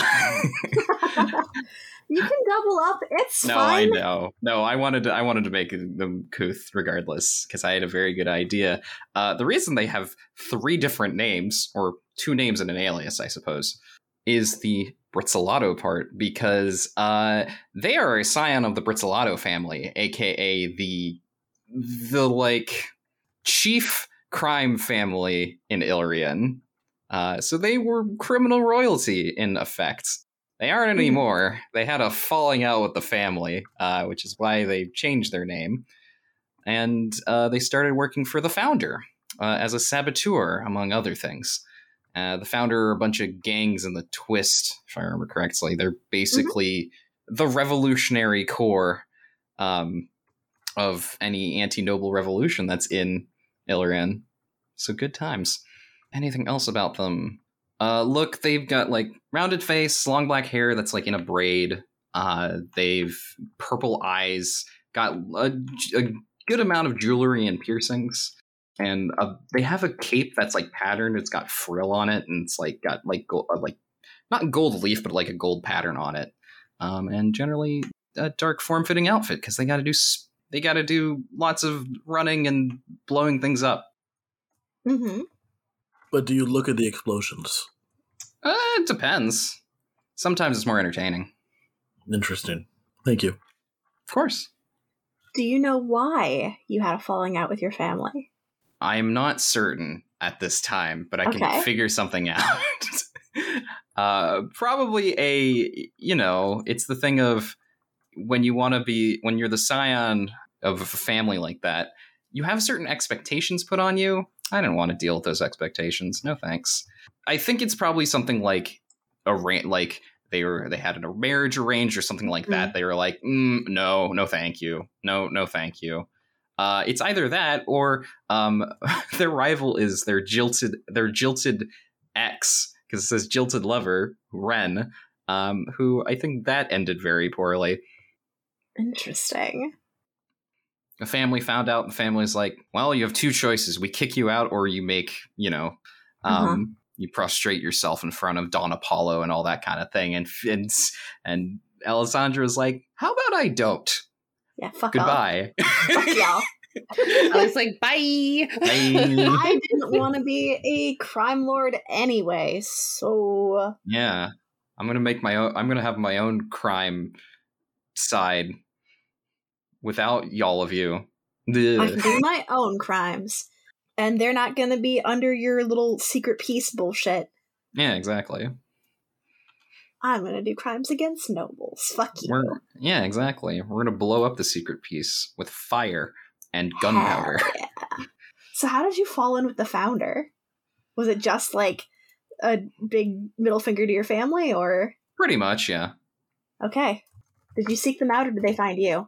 Speaker 1: You can double up. It's
Speaker 3: No,
Speaker 1: fine.
Speaker 3: I know. No, I wanted to. I wanted to make them Kuth regardless because I had a very good idea. Uh, the reason they have three different names, or two names and an alias, I suppose, is the Brizzolato part because uh, they are a scion of the Brizzolato family, aka the the like chief crime family in Illyrian. Uh, so they were criminal royalty in effect. They aren't anymore. They had a falling out with the family, uh, which is why they changed their name. And uh, they started working for the founder uh, as a saboteur, among other things. Uh, the founder are a bunch of gangs in the Twist, if I remember correctly. They're basically mm-hmm. the revolutionary core um, of any anti-noble revolution that's in Illyrian. So good times. Anything else about them? Uh, look, they've got like rounded face, long black hair that's like in a braid. Uh, they've purple eyes, got a, a good amount of jewelry and piercings, and uh, they have a cape that's like patterned. It's got frill on it, and it's like got like gold, uh, like not gold leaf, but like a gold pattern on it. Um, and generally a dark form-fitting outfit because they got to do they got to do lots of running and blowing things up.
Speaker 1: Mm-hmm.
Speaker 2: But do you look at the explosions?
Speaker 3: Uh, it depends. Sometimes it's more entertaining.
Speaker 2: Interesting. Thank you.
Speaker 3: Of course.
Speaker 1: Do you know why you had a falling out with your family?
Speaker 3: I'm not certain at this time, but I
Speaker 1: Okay.
Speaker 3: can figure something out. uh, probably a, you know, it's the thing of when you want to be, when you're the scion of a family like that, you have certain expectations put on you. I didn't want to deal with those expectations. No thanks. I think it's probably something like a like they were they had a marriage arranged or something like that. Mm. They were like, mm, no, no, thank you, no, no, thank you. Uh, it's either that or um, their rival is their jilted their jilted ex because it says jilted lover Ren, um, who I think that ended very poorly.
Speaker 1: Interesting.
Speaker 3: The family found out, the family's like, well, you have two choices. We kick you out or you make, you know, um, uh-huh. you prostrate yourself in front of Don Apollo and all that kind of thing. And and, and Alessandra's like, how about I don't?
Speaker 1: Yeah, fuck
Speaker 3: Goodbye.
Speaker 1: Fuck y'all.
Speaker 4: I was like, bye.
Speaker 3: Bye.
Speaker 1: I didn't want to be a crime lord anyway, so...
Speaker 3: Yeah. I'm going to make my own, I'm going to have my own crime side. Without y'all of you. Ugh.
Speaker 1: I can do my own crimes. And they're not going to be under your little secret peace bullshit.
Speaker 3: Yeah, exactly.
Speaker 1: I'm going to do crimes against nobles. Fuck you.
Speaker 3: We're, yeah, exactly. We're going to blow up the secret peace with fire and gunpowder.
Speaker 1: Yeah. So how did you fall in with the founder? Was it just like a big middle finger to your family, or?
Speaker 3: Pretty much, yeah.
Speaker 1: Okay. Did you seek them out, or did they find you?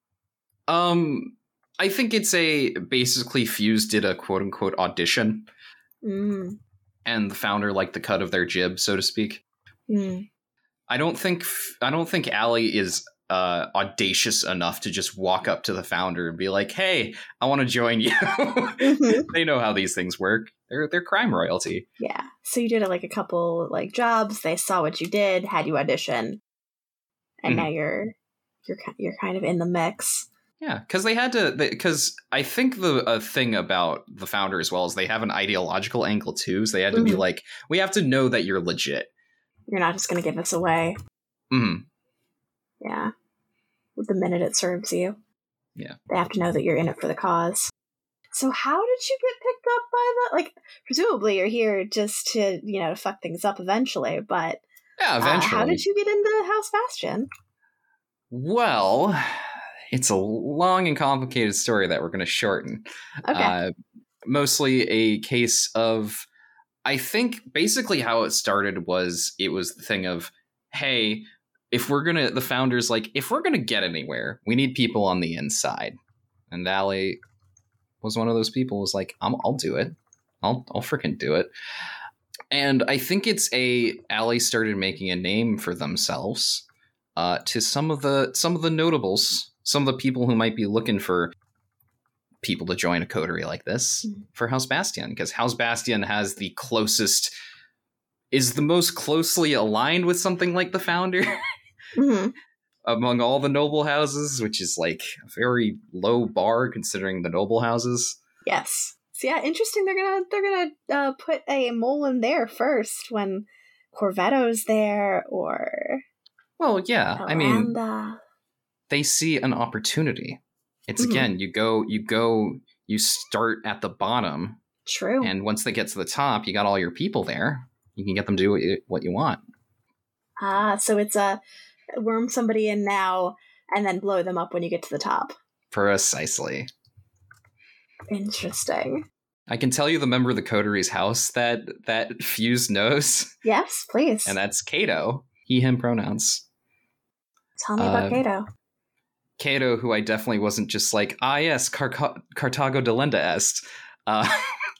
Speaker 3: Um, I think it's a basically Fuse did a quote unquote audition,
Speaker 1: mm.
Speaker 3: and the founder liked the cut of their jib, so to speak.
Speaker 1: Mm.
Speaker 3: I don't think I don't think Ali is uh, audacious enough to just walk up to the founder and be like, "Hey, I want to join you." Mm-hmm. They know how these things work. They're they're crime royalty.
Speaker 1: Yeah. So you did like a couple like jobs. They saw what you did, had you audition, and mm-hmm. now you're you're you're kind of in the mix.
Speaker 3: Yeah, because they had to. Because I think the uh, thing about the founder as well is they have an ideological angle too. So they had to mm-hmm. be like, we have to know that you're legit.
Speaker 1: You're not just going to give us away.
Speaker 3: Mm-hmm.
Speaker 1: Yeah. The minute it serves you.
Speaker 3: Yeah.
Speaker 1: They have to know that you're in it for the cause. So how did you get picked up by the, like, presumably you're here just to, you know, to fuck things up eventually, but
Speaker 3: yeah, eventually.
Speaker 1: Uh, how did you get into House Bastion?
Speaker 3: Well, it's a long and complicated story that we're going to shorten.
Speaker 1: Okay.
Speaker 3: Uh, mostly a case of, I think basically how it started was, it was the thing of, hey, if we're going to, the founders like, if we're going to get anywhere, we need people on the inside. And Allie was one of those people was like, I'm, I'll do it. I'll, I'll freaking do it. And I think it's a, Allie started making a name for themselves uh, to some of the, some of the notables, some of the people who might be looking for people to join a coterie like this mm-hmm. for House Bastion, because House Bastion has the closest, is the most closely aligned with something like the founder
Speaker 1: mm-hmm.
Speaker 3: among all the noble houses, which is like a very low bar considering the noble houses.
Speaker 1: Yes. So yeah, interesting. They're gonna they're gonna uh, put a mole in there first when Corvetto's there, or
Speaker 3: well, yeah.
Speaker 1: Miranda.
Speaker 3: I mean, they see an opportunity. It's mm-hmm. again, you go, you go, you start at the bottom.
Speaker 1: True.
Speaker 3: And once they get to the top, you got all your people there. You can get them to do what you, what you want.
Speaker 1: Ah, so it's a worm somebody in now and then blow them up when you get to the top.
Speaker 3: Precisely.
Speaker 1: Interesting.
Speaker 3: I can tell you the member of the coterie's house that that Fuse knows.
Speaker 1: Yes, please.
Speaker 3: And that's Cato. He, him pronouns.
Speaker 1: Tell me uh, about Cato.
Speaker 3: Cato, who I definitely wasn't just like, ah, yes, Car- Carthago delenda est. Uh,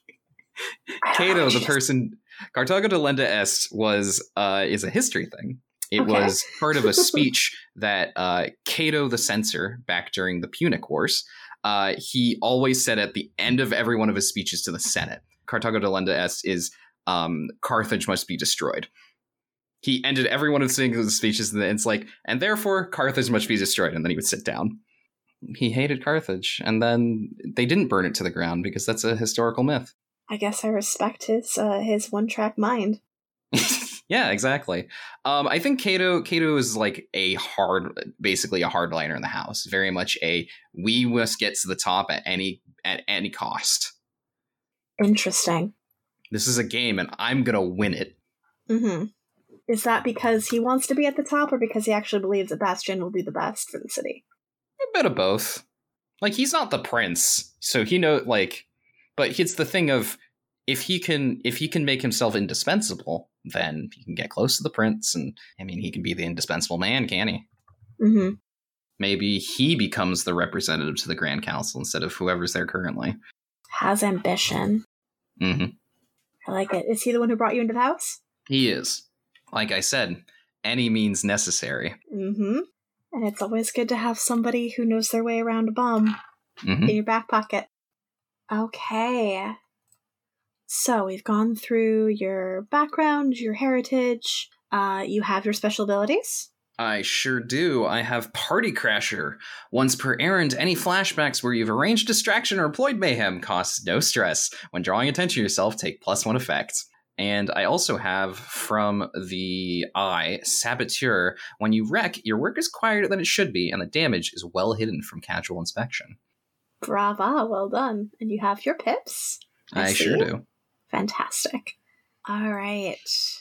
Speaker 3: Cato, the person, Carthago delenda est was uh, is a history thing. It okay. was part of a speech that uh, Cato the Censor, back during the Punic Wars, uh, he always said at the end of every one of his speeches to the Senate. Carthago delenda est is um, Carthage must be destroyed. He ended every one of his speeches and it's like, and therefore Carthage must be destroyed. And then he would sit down. He hated Carthage. And then they didn't burn it to the ground because that's a historical myth.
Speaker 1: I guess I respect his uh, his one-track mind.
Speaker 3: Yeah, exactly. Um, I think Cato Cato is like a hard, basically a hardliner in the house. Very much a, we must get to the top at any at any cost.
Speaker 1: Interesting.
Speaker 3: This is a game and I'm going to win it.
Speaker 1: Mm-hmm. Is that because he wants to be at the top or because he actually believes that Bastion will be the best for the city?
Speaker 3: A bit of both. Like, he's not the prince, so he know like, but it's the thing of, if he can, if he can make himself indispensable, then he can get close to the prince, and I mean, he can be the indispensable man, can he?
Speaker 1: Mm-hmm.
Speaker 3: Maybe he becomes the representative to the Grand Council instead of whoever's there currently.
Speaker 1: Has ambition.
Speaker 3: Mm-hmm.
Speaker 1: I like it. Is he the one who brought you into the house?
Speaker 3: He is. Like I said, any means necessary.
Speaker 1: Mm-hmm. And it's always good to have somebody who knows their way around a bomb
Speaker 3: mm-hmm.
Speaker 1: in your back pocket. Okay. So we've gone through your background, your heritage. Uh, you have your special abilities?
Speaker 3: I sure do. I have Party Crasher. Once per errand, any flashbacks where you've arranged distraction or employed mayhem costs no stress. When drawing attention to yourself, take plus one effect. And I also have from the Eye, Saboteur. When you wreck, your work is quieter than it should be, and the damage is well hidden from casual inspection.
Speaker 1: Brava, well done. And you have your pips?
Speaker 3: I, I sure do.
Speaker 1: Fantastic. All right.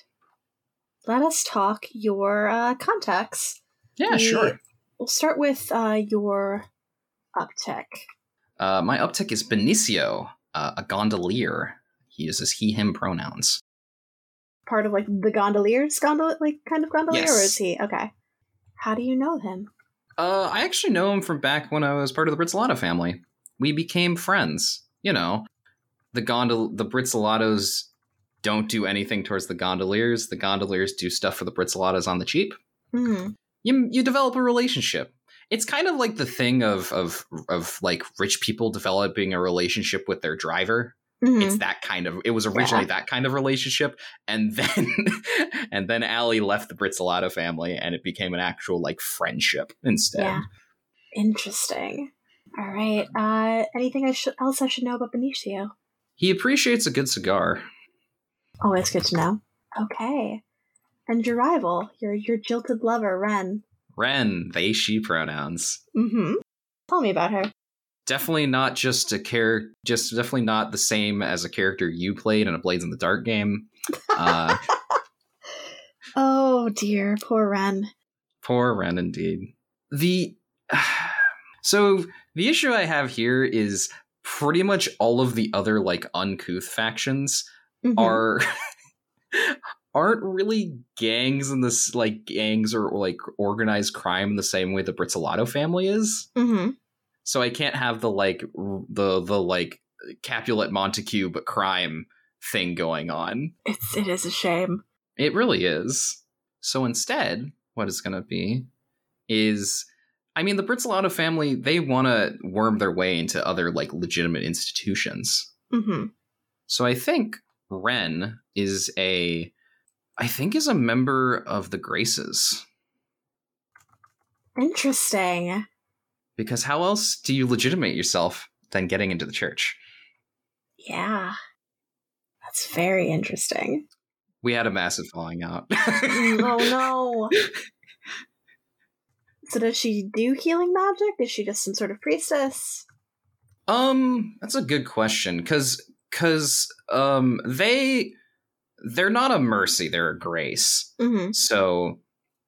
Speaker 1: Let us talk your uh, contacts.
Speaker 3: Yeah,
Speaker 1: we,
Speaker 3: sure.
Speaker 1: We'll start with uh, your uptick.
Speaker 3: Uh, my uptick is Benicio, uh, a gondolier. He uses he, him pronouns.
Speaker 1: Part of, like, the gondoliers? Gondol- like, kind of gondolier?
Speaker 3: Yes.
Speaker 1: Or is he? Okay. How do you know him?
Speaker 3: Uh, I actually know him from back when I was part of the Brizzolato family. We became friends. You know, the gondol- the Brizzolatos don't do anything towards the gondoliers. The gondoliers do stuff for the Brizzolatos on the cheap.
Speaker 1: Mm-hmm.
Speaker 3: You you develop a relationship. It's kind of like the thing of of of like rich people developing a relationship with their driver.
Speaker 1: Mm-hmm.
Speaker 3: It's that kind of, it was originally yeah. that kind of relationship. And then, and then Allie left the Brizzolato family and it became an actual like friendship instead.
Speaker 1: Yeah. Interesting. All right. Uh, anything I should else I should know about Benicio?
Speaker 3: He appreciates a good cigar.
Speaker 1: Always good to know. Okay. And your rival, your your jilted lover, Ren.
Speaker 3: Ren, they, she pronouns.
Speaker 1: Mm-hmm. Tell me about her.
Speaker 3: Definitely not just a character, just definitely not the same as a character you played in a Blades in the Dark game. Uh,
Speaker 1: oh dear, poor Ren.
Speaker 3: Poor Ren, indeed. The so the issue I have here is pretty much all of the other like uncouth factions mm-hmm. are aren't really gangs in this like gangs or, or like organized crime in the same way the Brizzolato family is.
Speaker 1: Mm-hmm.
Speaker 3: So I can't have the like the the like Capulet Montague but crime thing going on.
Speaker 1: It's it is a shame.
Speaker 3: It really is. So instead, what it's gonna be is, I mean, the Brizzolato family, they want to worm their way into other like legitimate institutions.
Speaker 1: Mm-hmm.
Speaker 3: So I think Ren is a, I think is a member of the Graces.
Speaker 1: Interesting.
Speaker 3: Because how else do you legitimate yourself than getting into the church?
Speaker 1: Yeah. That's very interesting.
Speaker 3: We had a massive falling out.
Speaker 1: Oh no. So does she do healing magic? Is she just some sort of priestess?
Speaker 3: Um, that's a good question. Cause cause um they they're not a mercy, they're a grace.
Speaker 1: Mm-hmm.
Speaker 3: So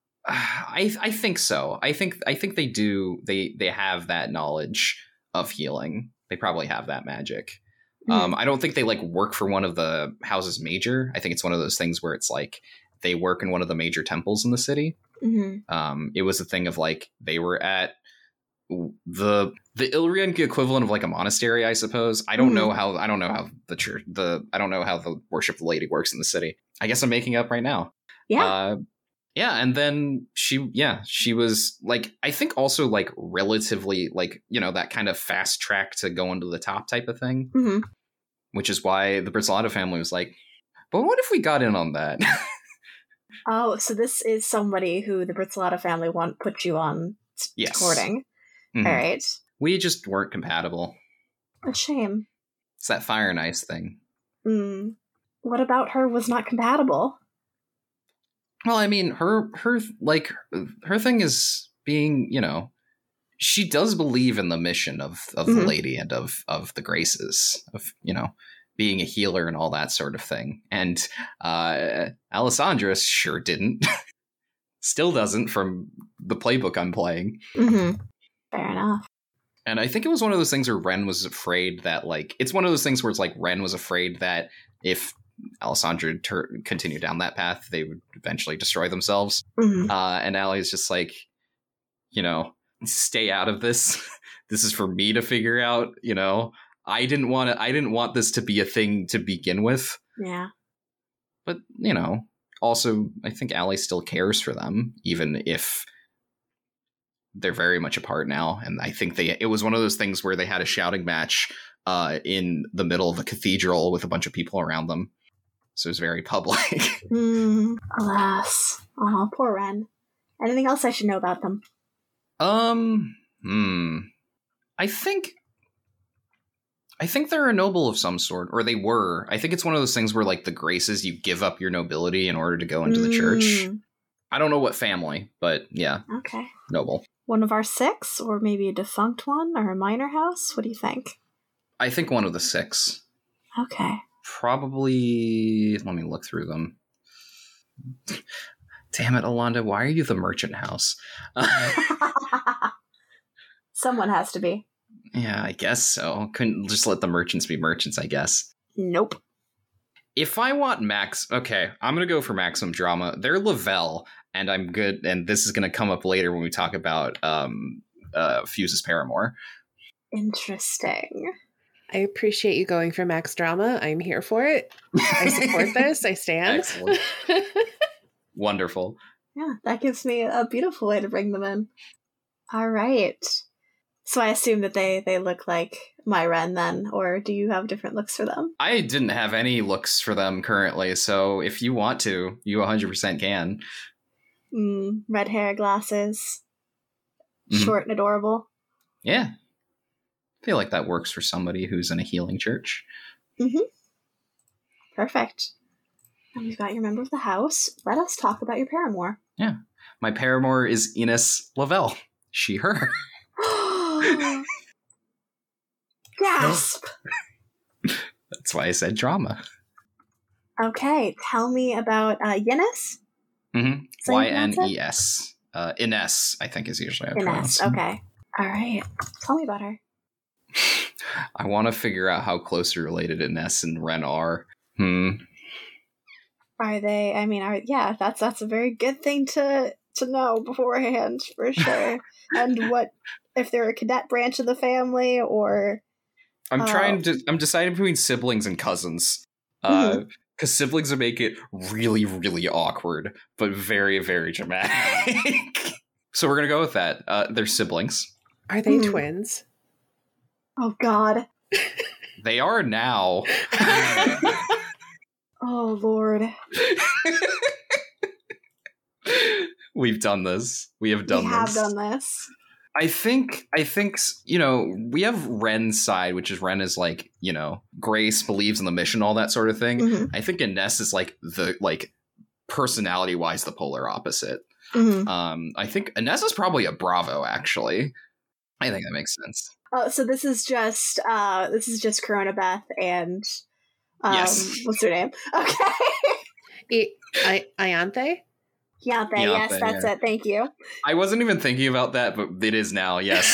Speaker 3: I I think so. I think I think they do. They they have that knowledge of healing. They probably have that magic. Mm. Um, I don't think they like work for one of the houses major. I think it's one of those things where it's like they work in one of the major temples in the city.
Speaker 1: Mm-hmm.
Speaker 3: Um, it was a thing of like they were at the the Ilrian equivalent of like a monastery, I suppose. I don't mm-hmm. know how I don't know how the church the I don't know how the worship of the lady works in the city. I guess I'm making up right now.
Speaker 1: Yeah.
Speaker 3: Uh, Yeah, and then she, yeah, she was like, I think also like relatively like, you know, that kind of fast track to go into the top type of thing,
Speaker 1: mm-hmm.
Speaker 3: which is why the Brizzolato family was like, but what if we got in on that?
Speaker 1: Oh, so this is somebody who the Brizzolato family want put you on t-
Speaker 3: yes.
Speaker 1: courting.
Speaker 3: Mm-hmm.
Speaker 1: All right.
Speaker 3: We just weren't compatible.
Speaker 1: A shame.
Speaker 3: It's that fire and ice thing.
Speaker 1: Mm. What about her was not compatible?
Speaker 3: Well, I mean, her, her, like, her thing is being, you know, she does believe in the mission of, of mm-hmm. the lady and of, of the Graces, of, you know, being a healer and all that sort of thing. And uh, Alessandra sure didn't. Still doesn't from the playbook I'm playing.
Speaker 1: Mm-hmm. Fair enough.
Speaker 3: And I think it was one of those things where Ren was afraid that, like, it's one of those things where it's like Ren was afraid that if Alessandra ter- continued down that path, they would eventually destroy themselves.
Speaker 1: Mm-hmm.
Speaker 3: Uh, and Allie's just like, you know, stay out of this. This is for me to figure out, you know. I didn't want to, I didn't want this to be a thing to begin with.
Speaker 1: Yeah.
Speaker 3: But, you know, also, I think Allie still cares for them, even if they're very much apart now. And I think they, it was one of those things where they had a shouting match uh, in the middle of a cathedral with a bunch of people around them. So it was very public.
Speaker 1: mm, alas. Oh, poor Ren. Anything else I should know about them?
Speaker 3: Um, hmm. I think, I think they're a noble of some sort, or they were. I think it's one of those things where, like, the Graces, you give up your nobility in order to go into mm. the church. I don't know what family, but yeah.
Speaker 1: Okay.
Speaker 3: Noble.
Speaker 1: One of our six, or maybe a defunct one, or a minor house? What do you think?
Speaker 3: I think one of the six.
Speaker 1: Okay.
Speaker 3: Probably, let me look through them. Damn it, Alonda, why are you the merchant house?
Speaker 1: Someone has to be.
Speaker 3: Yeah, I guess so. Couldn't just let the merchants be merchants, I guess.
Speaker 1: Nope.
Speaker 3: If I want max, okay, I'm going to go for maximum drama. They're Lavelle, and I'm good, and this is going to come up later when we talk about um, uh, Fuse's Paramore.
Speaker 1: Interesting.
Speaker 4: I appreciate you going for max drama. I'm here for it. I support this. I stand.
Speaker 3: Excellent. Wonderful.
Speaker 1: Yeah, that gives me a beautiful way to bring them in. All right. So I assume that they, they look like my Ren then, or do you have different looks for them?
Speaker 3: I didn't have any looks for them currently, so if you want to, you one hundred percent can.
Speaker 1: Mm, red hair, glasses,
Speaker 3: mm-hmm.
Speaker 1: short and adorable.
Speaker 3: Yeah. I feel like that works for somebody who's in a healing church.
Speaker 1: Mm-hmm. Perfect. And we've got your member of the house. Let us talk about your paramour.
Speaker 3: Yeah. My paramour is Ines Lavelle. She, her.
Speaker 1: Gasp!
Speaker 3: That's why I said drama.
Speaker 1: Okay, tell me about uh, Ynys?
Speaker 3: Mm-hmm.
Speaker 1: So you
Speaker 3: Y N
Speaker 1: pronounce
Speaker 3: E S. Uh, Ines, I think, is usually how I
Speaker 1: it?
Speaker 3: pronounce
Speaker 1: Ynys,
Speaker 3: it.
Speaker 1: okay. All right. Tell me about her.
Speaker 3: I want to figure out how closely related Ines and Ren are. Hmm.
Speaker 1: Are they, I mean, are yeah, that's that's a very good thing to to know beforehand, for sure. And what, if they're a cadet branch of the family, or...
Speaker 3: I'm
Speaker 1: uh,
Speaker 3: trying to, I'm deciding between siblings and cousins. Uh,
Speaker 1: Mhm.
Speaker 3: because siblings would make it really, really awkward, but very, very dramatic. So we're going to go with that. Uh, they're siblings.
Speaker 4: Are they
Speaker 1: Hmm.
Speaker 4: twins?
Speaker 1: Oh, God.
Speaker 3: They are now.
Speaker 1: Oh, Lord.
Speaker 3: We've done this. We have done
Speaker 1: we
Speaker 3: this.
Speaker 1: have done this.
Speaker 3: I think, I think, you know, we have Ren's side, which is Ren is like, you know, Grace believes in the mission, all that sort of thing.
Speaker 1: Mhm.
Speaker 3: I think Ines is like the, like, personality wise, the polar opposite.
Speaker 1: Mhm.
Speaker 3: Um, I think Ines is probably a Bravo, actually. I think that makes sense.
Speaker 1: Oh, so this is just uh this is just Corona Beth and um
Speaker 3: Yes.
Speaker 1: what's her name? Okay.
Speaker 4: I, I, Ianthe?
Speaker 1: Yanthe,
Speaker 3: Yanthe,
Speaker 1: yes, that's
Speaker 3: yeah.
Speaker 1: it. Thank you.
Speaker 3: I wasn't even thinking about that, but it is now, yes.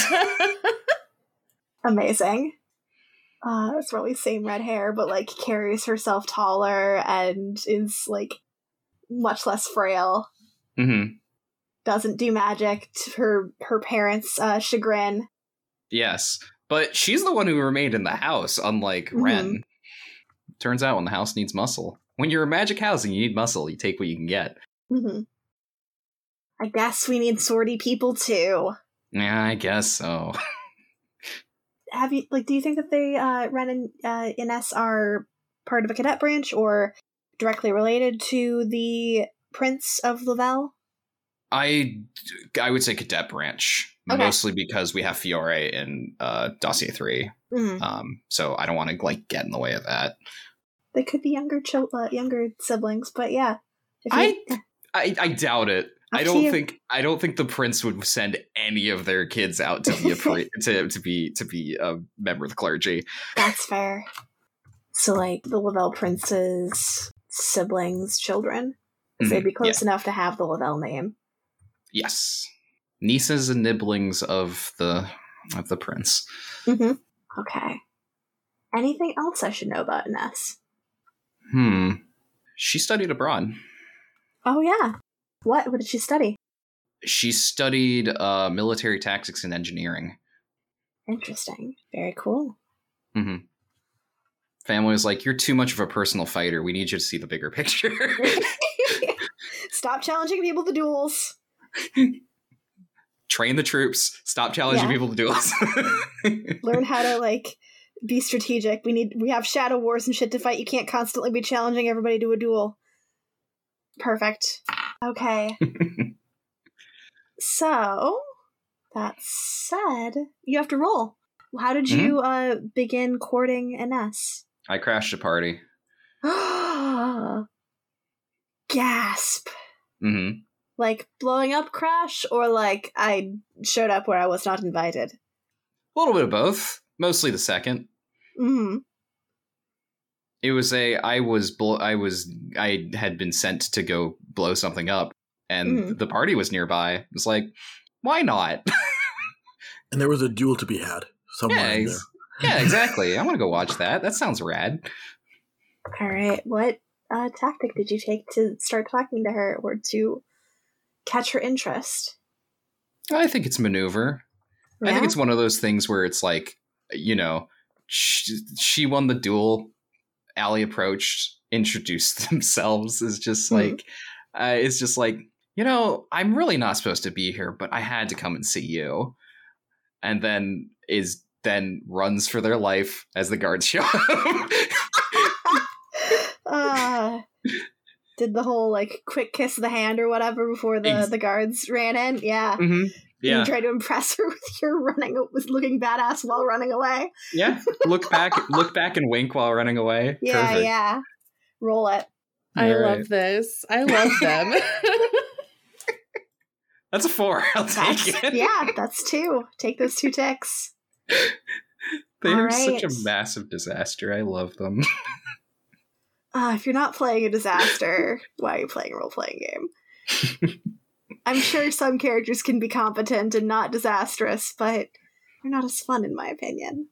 Speaker 1: Amazing. Uh it's probably same red hair, but like carries herself taller and is like much less frail.
Speaker 3: Mm-hmm.
Speaker 1: Doesn't do magic to her her parents' uh chagrin.
Speaker 3: Yes. But she's the one who remained in the house, unlike
Speaker 1: Mhm.
Speaker 3: Ren. Turns out when the house needs muscle. When you're a magic house and you need muscle, you take what you can get.
Speaker 1: Mm-hmm. I guess we need swordy people too.
Speaker 3: Yeah, I guess so.
Speaker 1: Have you like? Do you think that they uh, Ren and uh, Ines are part of a cadet branch or directly related to the Prince of Lavelle?
Speaker 3: I, I would say cadet branch.
Speaker 1: Okay.
Speaker 3: Mostly because we have Fiore in uh, Dossier three.
Speaker 1: Mm.
Speaker 3: Um, so I don't want to like get in the way of that.
Speaker 1: They could be younger, chil- uh, younger siblings, but yeah. If
Speaker 3: I,
Speaker 1: you-
Speaker 3: I I doubt it.
Speaker 1: Up
Speaker 3: I
Speaker 1: to
Speaker 3: don't
Speaker 1: you.
Speaker 3: think I don't think the prince would send any of their kids out to be a pri- to to be to be a member of the clergy.
Speaker 1: That's fair. So, like the Lavelle Prince's siblings' children, 'cause they'd be
Speaker 3: Mhm,
Speaker 1: close enough to have the Lavelle name.
Speaker 3: Yes, nieces and nibblings of the of the prince.
Speaker 1: Mm-hmm. Okay. Anything else I should know about Ines?
Speaker 3: Hmm. She studied abroad.
Speaker 1: Oh yeah. What? What did she study?
Speaker 3: She studied uh, military tactics and engineering.
Speaker 1: Interesting. Very cool.
Speaker 3: Mm-hmm. Family was like, "You're too much of a personal fighter. We need you to see the bigger picture."
Speaker 1: Stop challenging people to duels.
Speaker 3: Train the troops. Stop challenging
Speaker 1: Yeah.
Speaker 3: people to duels.
Speaker 1: Learn how to like be strategic. We need we have shadow wars and shit to fight. You can't constantly be challenging everybody to a duel. Perfect. Okay. So that said, you have to roll. How did you uh begin courting Ines?
Speaker 3: I crashed a party.
Speaker 1: Gasp.
Speaker 3: Mm-hmm.
Speaker 1: Like blowing up crash, or like I showed up where I was not invited?
Speaker 3: A little bit of both. Mostly the second.
Speaker 1: Mm-hmm.
Speaker 3: It was a I was blo- I was I had been sent to go blow something up, and
Speaker 1: Mhm.
Speaker 3: the party was nearby. It was like, why not?
Speaker 2: And there was a duel to be had somewhere
Speaker 3: yeah,
Speaker 2: in there.
Speaker 3: ex- yeah, exactly. I want to go watch that. That sounds rad.
Speaker 1: All right. What uh, tactic did you take to start talking to her or to catch her interest?
Speaker 3: I think it's maneuver. I
Speaker 1: Yeah?
Speaker 3: think it's one of those things where it's like, you know, she, she won the duel. Allie approached, introduced themselves. Is just
Speaker 1: Mhm.
Speaker 3: like, uh, it's just like, you know, I'm really not supposed to be here, but I had to come and see you. And then is then runs for their life as the guards show up.
Speaker 1: uh, did the whole like quick kiss of the hand or whatever before the,
Speaker 3: Ex-
Speaker 1: the guards ran in? Yeah.
Speaker 3: Mhm. Yeah.
Speaker 1: You try to impress her with your running, with looking badass while running away.
Speaker 3: Yeah. Look back, look back and wink while running away.
Speaker 1: Yeah,
Speaker 3: Perfect.
Speaker 1: yeah. Roll it.
Speaker 4: I
Speaker 3: All
Speaker 4: love
Speaker 3: right.
Speaker 4: this. I love them.
Speaker 3: That's a four. I'll take
Speaker 1: That's,
Speaker 3: it.
Speaker 1: yeah, that's two. Take those two ticks.
Speaker 3: They
Speaker 1: All
Speaker 3: are such a
Speaker 1: right.
Speaker 3: massive disaster. I love them.
Speaker 1: Uh, if you're not playing a disaster, why are you playing a role-playing game? I'm sure some characters can be competent and not disastrous, but they're not as fun in my opinion.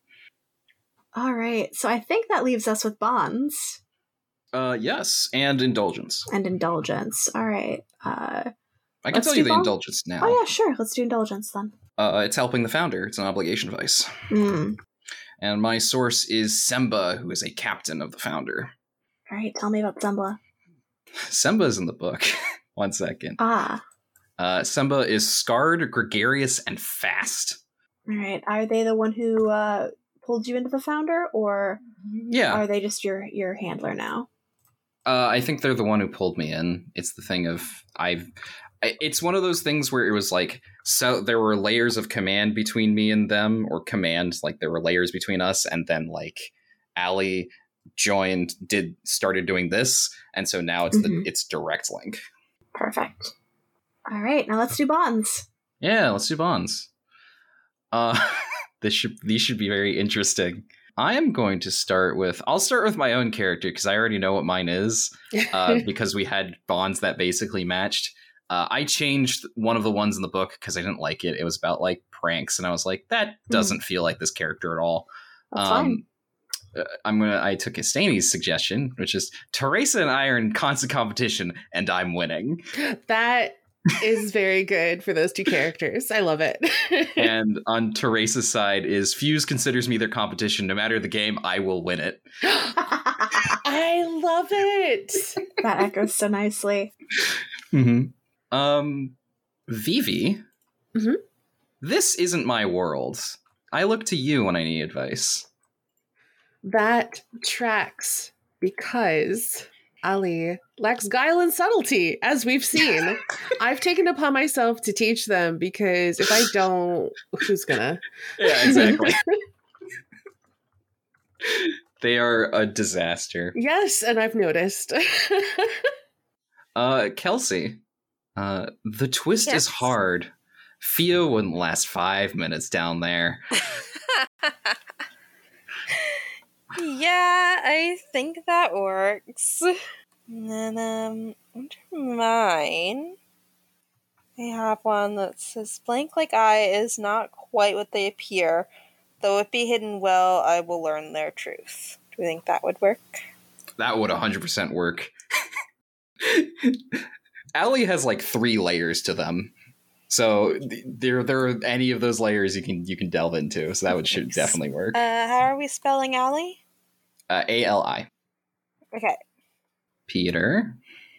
Speaker 1: All right, so I think that leaves us with bonds
Speaker 3: Uh, yes, and indulgence.
Speaker 1: and indulgence. All right. Uh,
Speaker 3: I can
Speaker 1: Let's
Speaker 3: tell
Speaker 1: do
Speaker 3: you the
Speaker 1: bond?
Speaker 3: indulgence now.
Speaker 1: oh yeah, sure. Let's do indulgence then.
Speaker 3: Uh, it's helping the founder. It's an obligation vice.
Speaker 1: Mm.
Speaker 3: And my source is Semba, who is a captain of the founder.
Speaker 1: All right, tell me about Zembla.
Speaker 3: Semba is in the book. One second.
Speaker 1: Ah,
Speaker 3: Uh, Semba is scarred, gregarious, and fast.
Speaker 1: all right. Are they the one who uh, pulled you into the founder, or
Speaker 3: Yeah.
Speaker 1: are they just your your handler now?
Speaker 3: Uh, I think they're the one who pulled me in. It's the thing of I've. I- It's one of those things where it was like, so there were layers of command between me and them, or command, like there were layers between us, and then like Allie joined, did started doing this, and so now it's
Speaker 1: Mhm.
Speaker 3: the it's direct link.
Speaker 1: Perfect. All right, now let's do bonds.
Speaker 3: Yeah, let's do bonds. Uh, this should these should be very interesting. I am going to start with. I'll start with my own character because I already know what mine is. Uh, because we had bonds that basically matched. Uh, I changed one of the ones in the book because I didn't like it. It was about like pranks, and I was like, that doesn't feel like this character at all.
Speaker 1: That's fine.
Speaker 3: uh, I'm gonna. I took Estani's suggestion, which is Teresa and I are in constant competition, and I'm winning.
Speaker 4: That is very good for those two characters. I love it.
Speaker 3: And on Teresa's side is Fuse considers me their competition. No matter the game, I will win it.
Speaker 4: I love it.
Speaker 1: That echoes so nicely.
Speaker 3: Mm-hmm. Um, Vivi,
Speaker 4: Mhm.
Speaker 3: this isn't my world. I look to you when I need advice.
Speaker 4: That tracks because Ali lacks guile and subtlety, as we've seen. I've taken it upon myself to teach them because if I don't, who's gonna?
Speaker 3: Yeah, exactly. They are a disaster.
Speaker 4: Yes, and I've noticed.
Speaker 3: Uh, Kelsey, uh, the twist
Speaker 5: Yes.
Speaker 3: is hard. Fio wouldn't last five minutes down there.
Speaker 5: Yeah, I think that works. And then, um, under mine, I have one that says, blank like I is not quite what they appear. Though it be hidden well, I will learn their truth. Do you think that would work?
Speaker 3: That would one hundred percent work. Allie has like three layers to them. So th- there there are any of those layers you can you can delve into. So that would should
Speaker 5: Thanks.
Speaker 3: definitely work.
Speaker 5: Uh, how are we spelling Allie?
Speaker 3: Uh, A L I.
Speaker 5: Okay.
Speaker 3: Peter.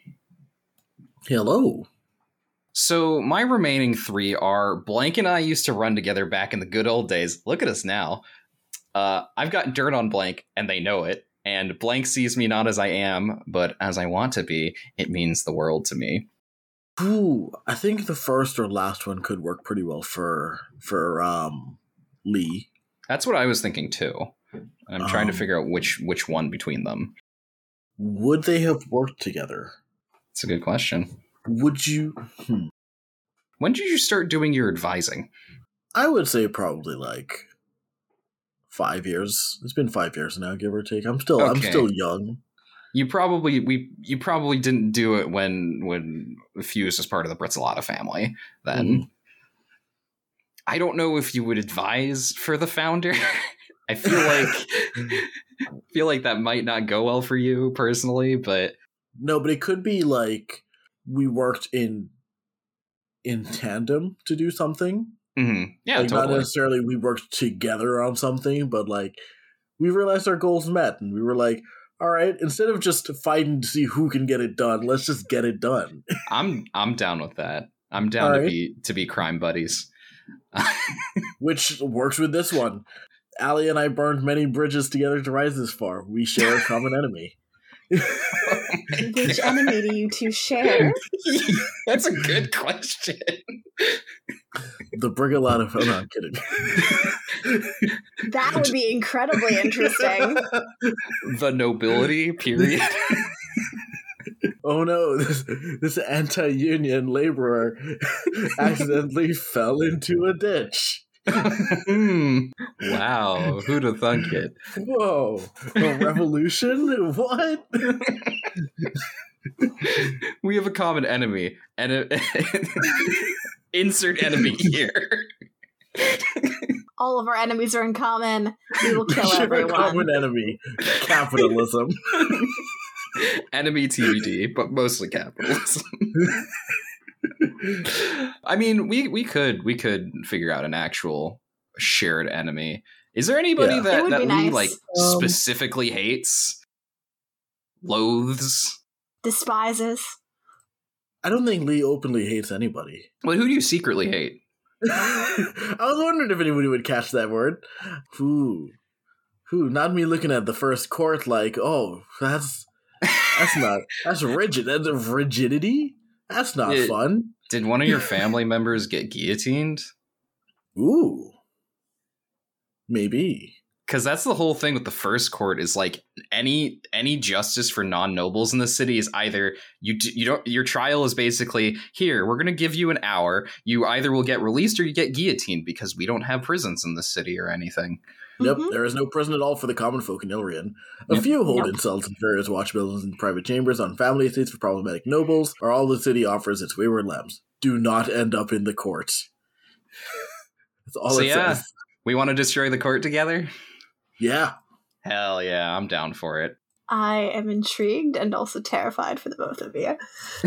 Speaker 2: Hello.
Speaker 3: So my remaining three are Blank and I used to run together back in the good old days. Look at us now. Uh, I've got dirt on Blank, and they know it. And Blank sees me not as I am, but as I want to be. It means the world to me.
Speaker 2: Ooh, I think the first or last one could work pretty well for for um Lee.
Speaker 3: That's what I was thinking too. I'm trying to
Speaker 2: Um,
Speaker 3: figure out which which one between them.
Speaker 2: Would they have worked together?
Speaker 3: It's a good question.
Speaker 2: Would you? Hmm.
Speaker 3: When did you start doing your advising?
Speaker 2: I would say probably like five years. It's been five years now, give or take. I'm still I'm
Speaker 3: Okay.
Speaker 2: still young.
Speaker 3: You probably we you probably didn't do it when when Fuse was part of the Brizzolata family. Then
Speaker 2: Mhm.
Speaker 3: I don't know if you would advise for the founder. I feel like feel like that might not go well for you personally, but
Speaker 2: No, but it could be like we worked in in tandem to do something.
Speaker 3: mhm. yeah,
Speaker 2: like not
Speaker 3: totally.
Speaker 2: necessarily we worked together on something, but like we realized our goals met, and we were like, all right, instead of just fighting to see who can get it done, let's just get it done.
Speaker 3: I'm I'm down with that. I'm down to
Speaker 2: Alright.
Speaker 3: be to be crime buddies.
Speaker 2: Which works with this one. Allie and I burned many bridges together to rise this far. We share a common enemy.
Speaker 1: Which enemy do you two share?
Speaker 3: That's a good question.
Speaker 2: The Brigalotte of... Oh, no, I'm kidding.
Speaker 1: That would be incredibly interesting.
Speaker 3: The nobility, period.
Speaker 2: Oh no, this, this anti-union laborer accidentally fell into a ditch.
Speaker 3: Wow, who'd have thunk it?
Speaker 2: Whoa, a revolution? What?
Speaker 3: We have a common enemy, and a- insert enemy here.
Speaker 1: All of our enemies are in common. We will kill
Speaker 2: Sure,
Speaker 1: everyone.
Speaker 2: common enemy. Capitalism.
Speaker 3: Enemy T B D, but mostly capitalism. I mean, we we could we could figure out an actual shared enemy. Is there anybody
Speaker 2: Yeah.
Speaker 1: It
Speaker 3: that
Speaker 1: would
Speaker 3: that
Speaker 1: be
Speaker 3: Lee
Speaker 1: nice.
Speaker 3: like
Speaker 2: Um,
Speaker 3: specifically hates, loathes?
Speaker 1: Despises.
Speaker 2: I don't think Lee openly hates anybody.
Speaker 3: Well, who do you secretly hate?
Speaker 2: I was wondering if anybody would catch that word. Ooh. Ooh, not me looking at the first court like, oh, that's that's not that's rigid. That's a rigidity? That's not
Speaker 3: It-
Speaker 2: fun.
Speaker 3: Did one of your family members get guillotined?
Speaker 2: Ooh. Maybe.
Speaker 3: Because that's the whole thing with the first court is like any any justice for non-nobles in the city is either you d- you don't your trial is basically here, we're going to give you an hour, you either will get released or you get guillotined because we don't have prisons in the city or anything.
Speaker 2: Yep,
Speaker 1: Mhm.
Speaker 2: there is no prison at all for the common folk in Ilrian. A
Speaker 3: Yep.
Speaker 2: few hold
Speaker 1: Nope.
Speaker 2: in cells in various watch buildings and private chambers on family estates for problematic nobles, or all the city offers its wayward lambs. Do not end up in the court. That's all
Speaker 3: So
Speaker 2: it
Speaker 3: yeah.
Speaker 2: says.
Speaker 3: We want to destroy the court together?
Speaker 2: Yeah.
Speaker 3: Hell yeah, I'm down for it.
Speaker 1: I am intrigued and also terrified for the both of you.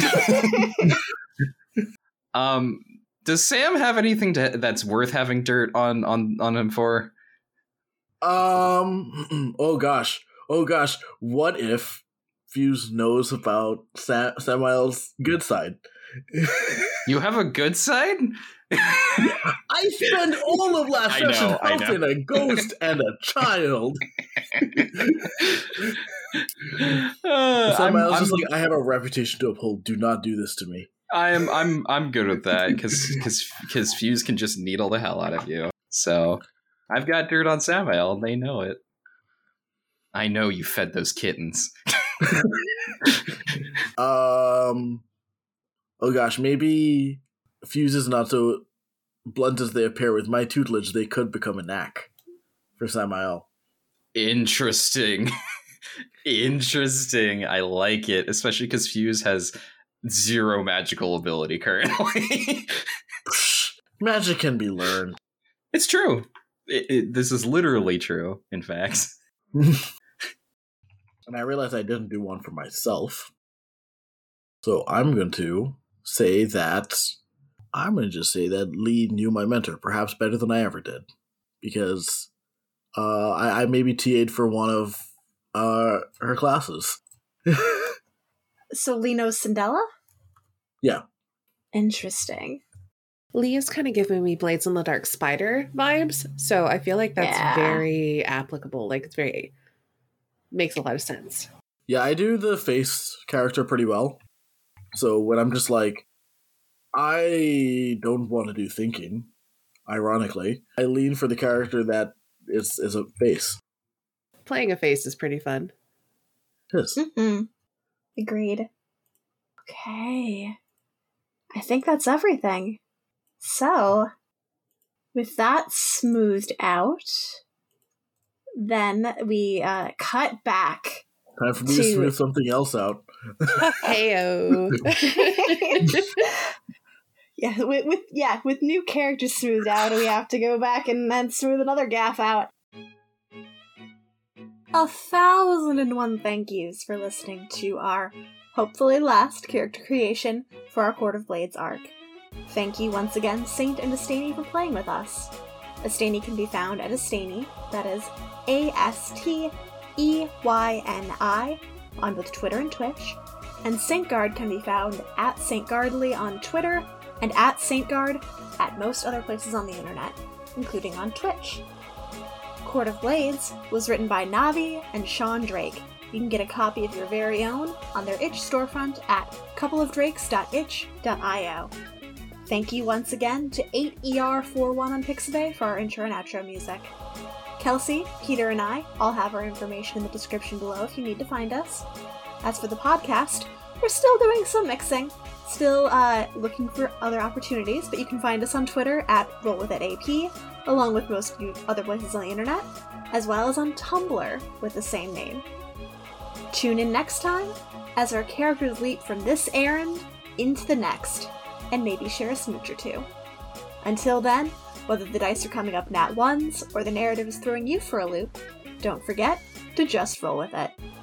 Speaker 3: Um does Sam have anything to, that's worth having dirt on on on him for?
Speaker 2: Um. Oh gosh. Oh gosh. What if Fuse knows about Sam- Samuel's good side?
Speaker 3: You have a good side?
Speaker 2: I spent all of last
Speaker 3: I know,
Speaker 2: session
Speaker 3: I know.
Speaker 2: helping a ghost and a child.
Speaker 3: Uh, I'm,
Speaker 2: Samuel's
Speaker 3: I'm,
Speaker 2: just like, I have a reputation to uphold. Do not do this to me.
Speaker 3: I'm I'm I'm good with that because because because Fuse can just needle the hell out of you. So I've got dirt on Samael, and they know it. I know you fed those kittens.
Speaker 2: Um. Oh gosh, maybe Fuse is not so blunt as they appear. With my tutelage, they could become a knack for Samael.
Speaker 3: Interesting, interesting. I like it, especially because Fuse has zero magical ability currently.
Speaker 2: Psh, magic can be learned.
Speaker 3: It's true. It, it, this is literally true. In fact.
Speaker 2: And I realized I didn't do one for myself. So I'm going to say that I'm going to just say that Lee knew my mentor perhaps better than I ever did. Because uh, I, I maybe T A'd for one of uh, her classes.
Speaker 1: So Lee knows Cinderella?
Speaker 2: Yeah.
Speaker 1: Interesting.
Speaker 4: Lee is kind of giving me Blades in the Dark Spider vibes, so I feel like that's
Speaker 1: Yeah.
Speaker 4: very applicable. Like, it's very makes a lot of sense.
Speaker 2: Yeah, I do the face character pretty well. So when I'm just like, I don't want to do thinking, ironically, I lean for the character that is, is a face.
Speaker 4: Playing a face is pretty fun.
Speaker 2: It is.
Speaker 1: Mm-hmm. Agreed. Okay. I think that's everything. So, with that smoothed out, then we uh, cut back.
Speaker 2: Time for me to
Speaker 1: To-
Speaker 2: smooth something else out.
Speaker 4: Heyo.
Speaker 1: Yeah, with, with yeah, with new characters smoothed out, we have to go back and then smooth another gaff out. A thousand and one thank yous for listening to our hopefully last character creation for our Court of Blades arc. Thank you once again, Saint and Astani, for playing with us. Astani can be found at Astani, that is A S T E Y N I, on both Twitter and Twitch, and Saintguard can be found at Saintguardly on Twitter and at Saintguard at most other places on the internet, including on Twitch. Court of Blades was written by Navi and Sean Drake, you can get a copy of your very own on their itch storefront at couple of drakes dot itch dot io. Thank you once again to eight E R forty-one on Pixabay for our intro and outro music. Kelsey, Peter, and I all have our information in the description below if you need to find us. As for the podcast, we're still doing some mixing, still uh, looking for other opportunities, but you can find us on Twitter at RollWithItAP, along with most other places on the internet, as well as on Tumblr with the same name. Tune in next time as our characters leap from this errand into the next, and maybe share a smooch or two. Until then, whether the dice are coming up nat ones or the narrative is throwing you for a loop, don't forget to just roll with it.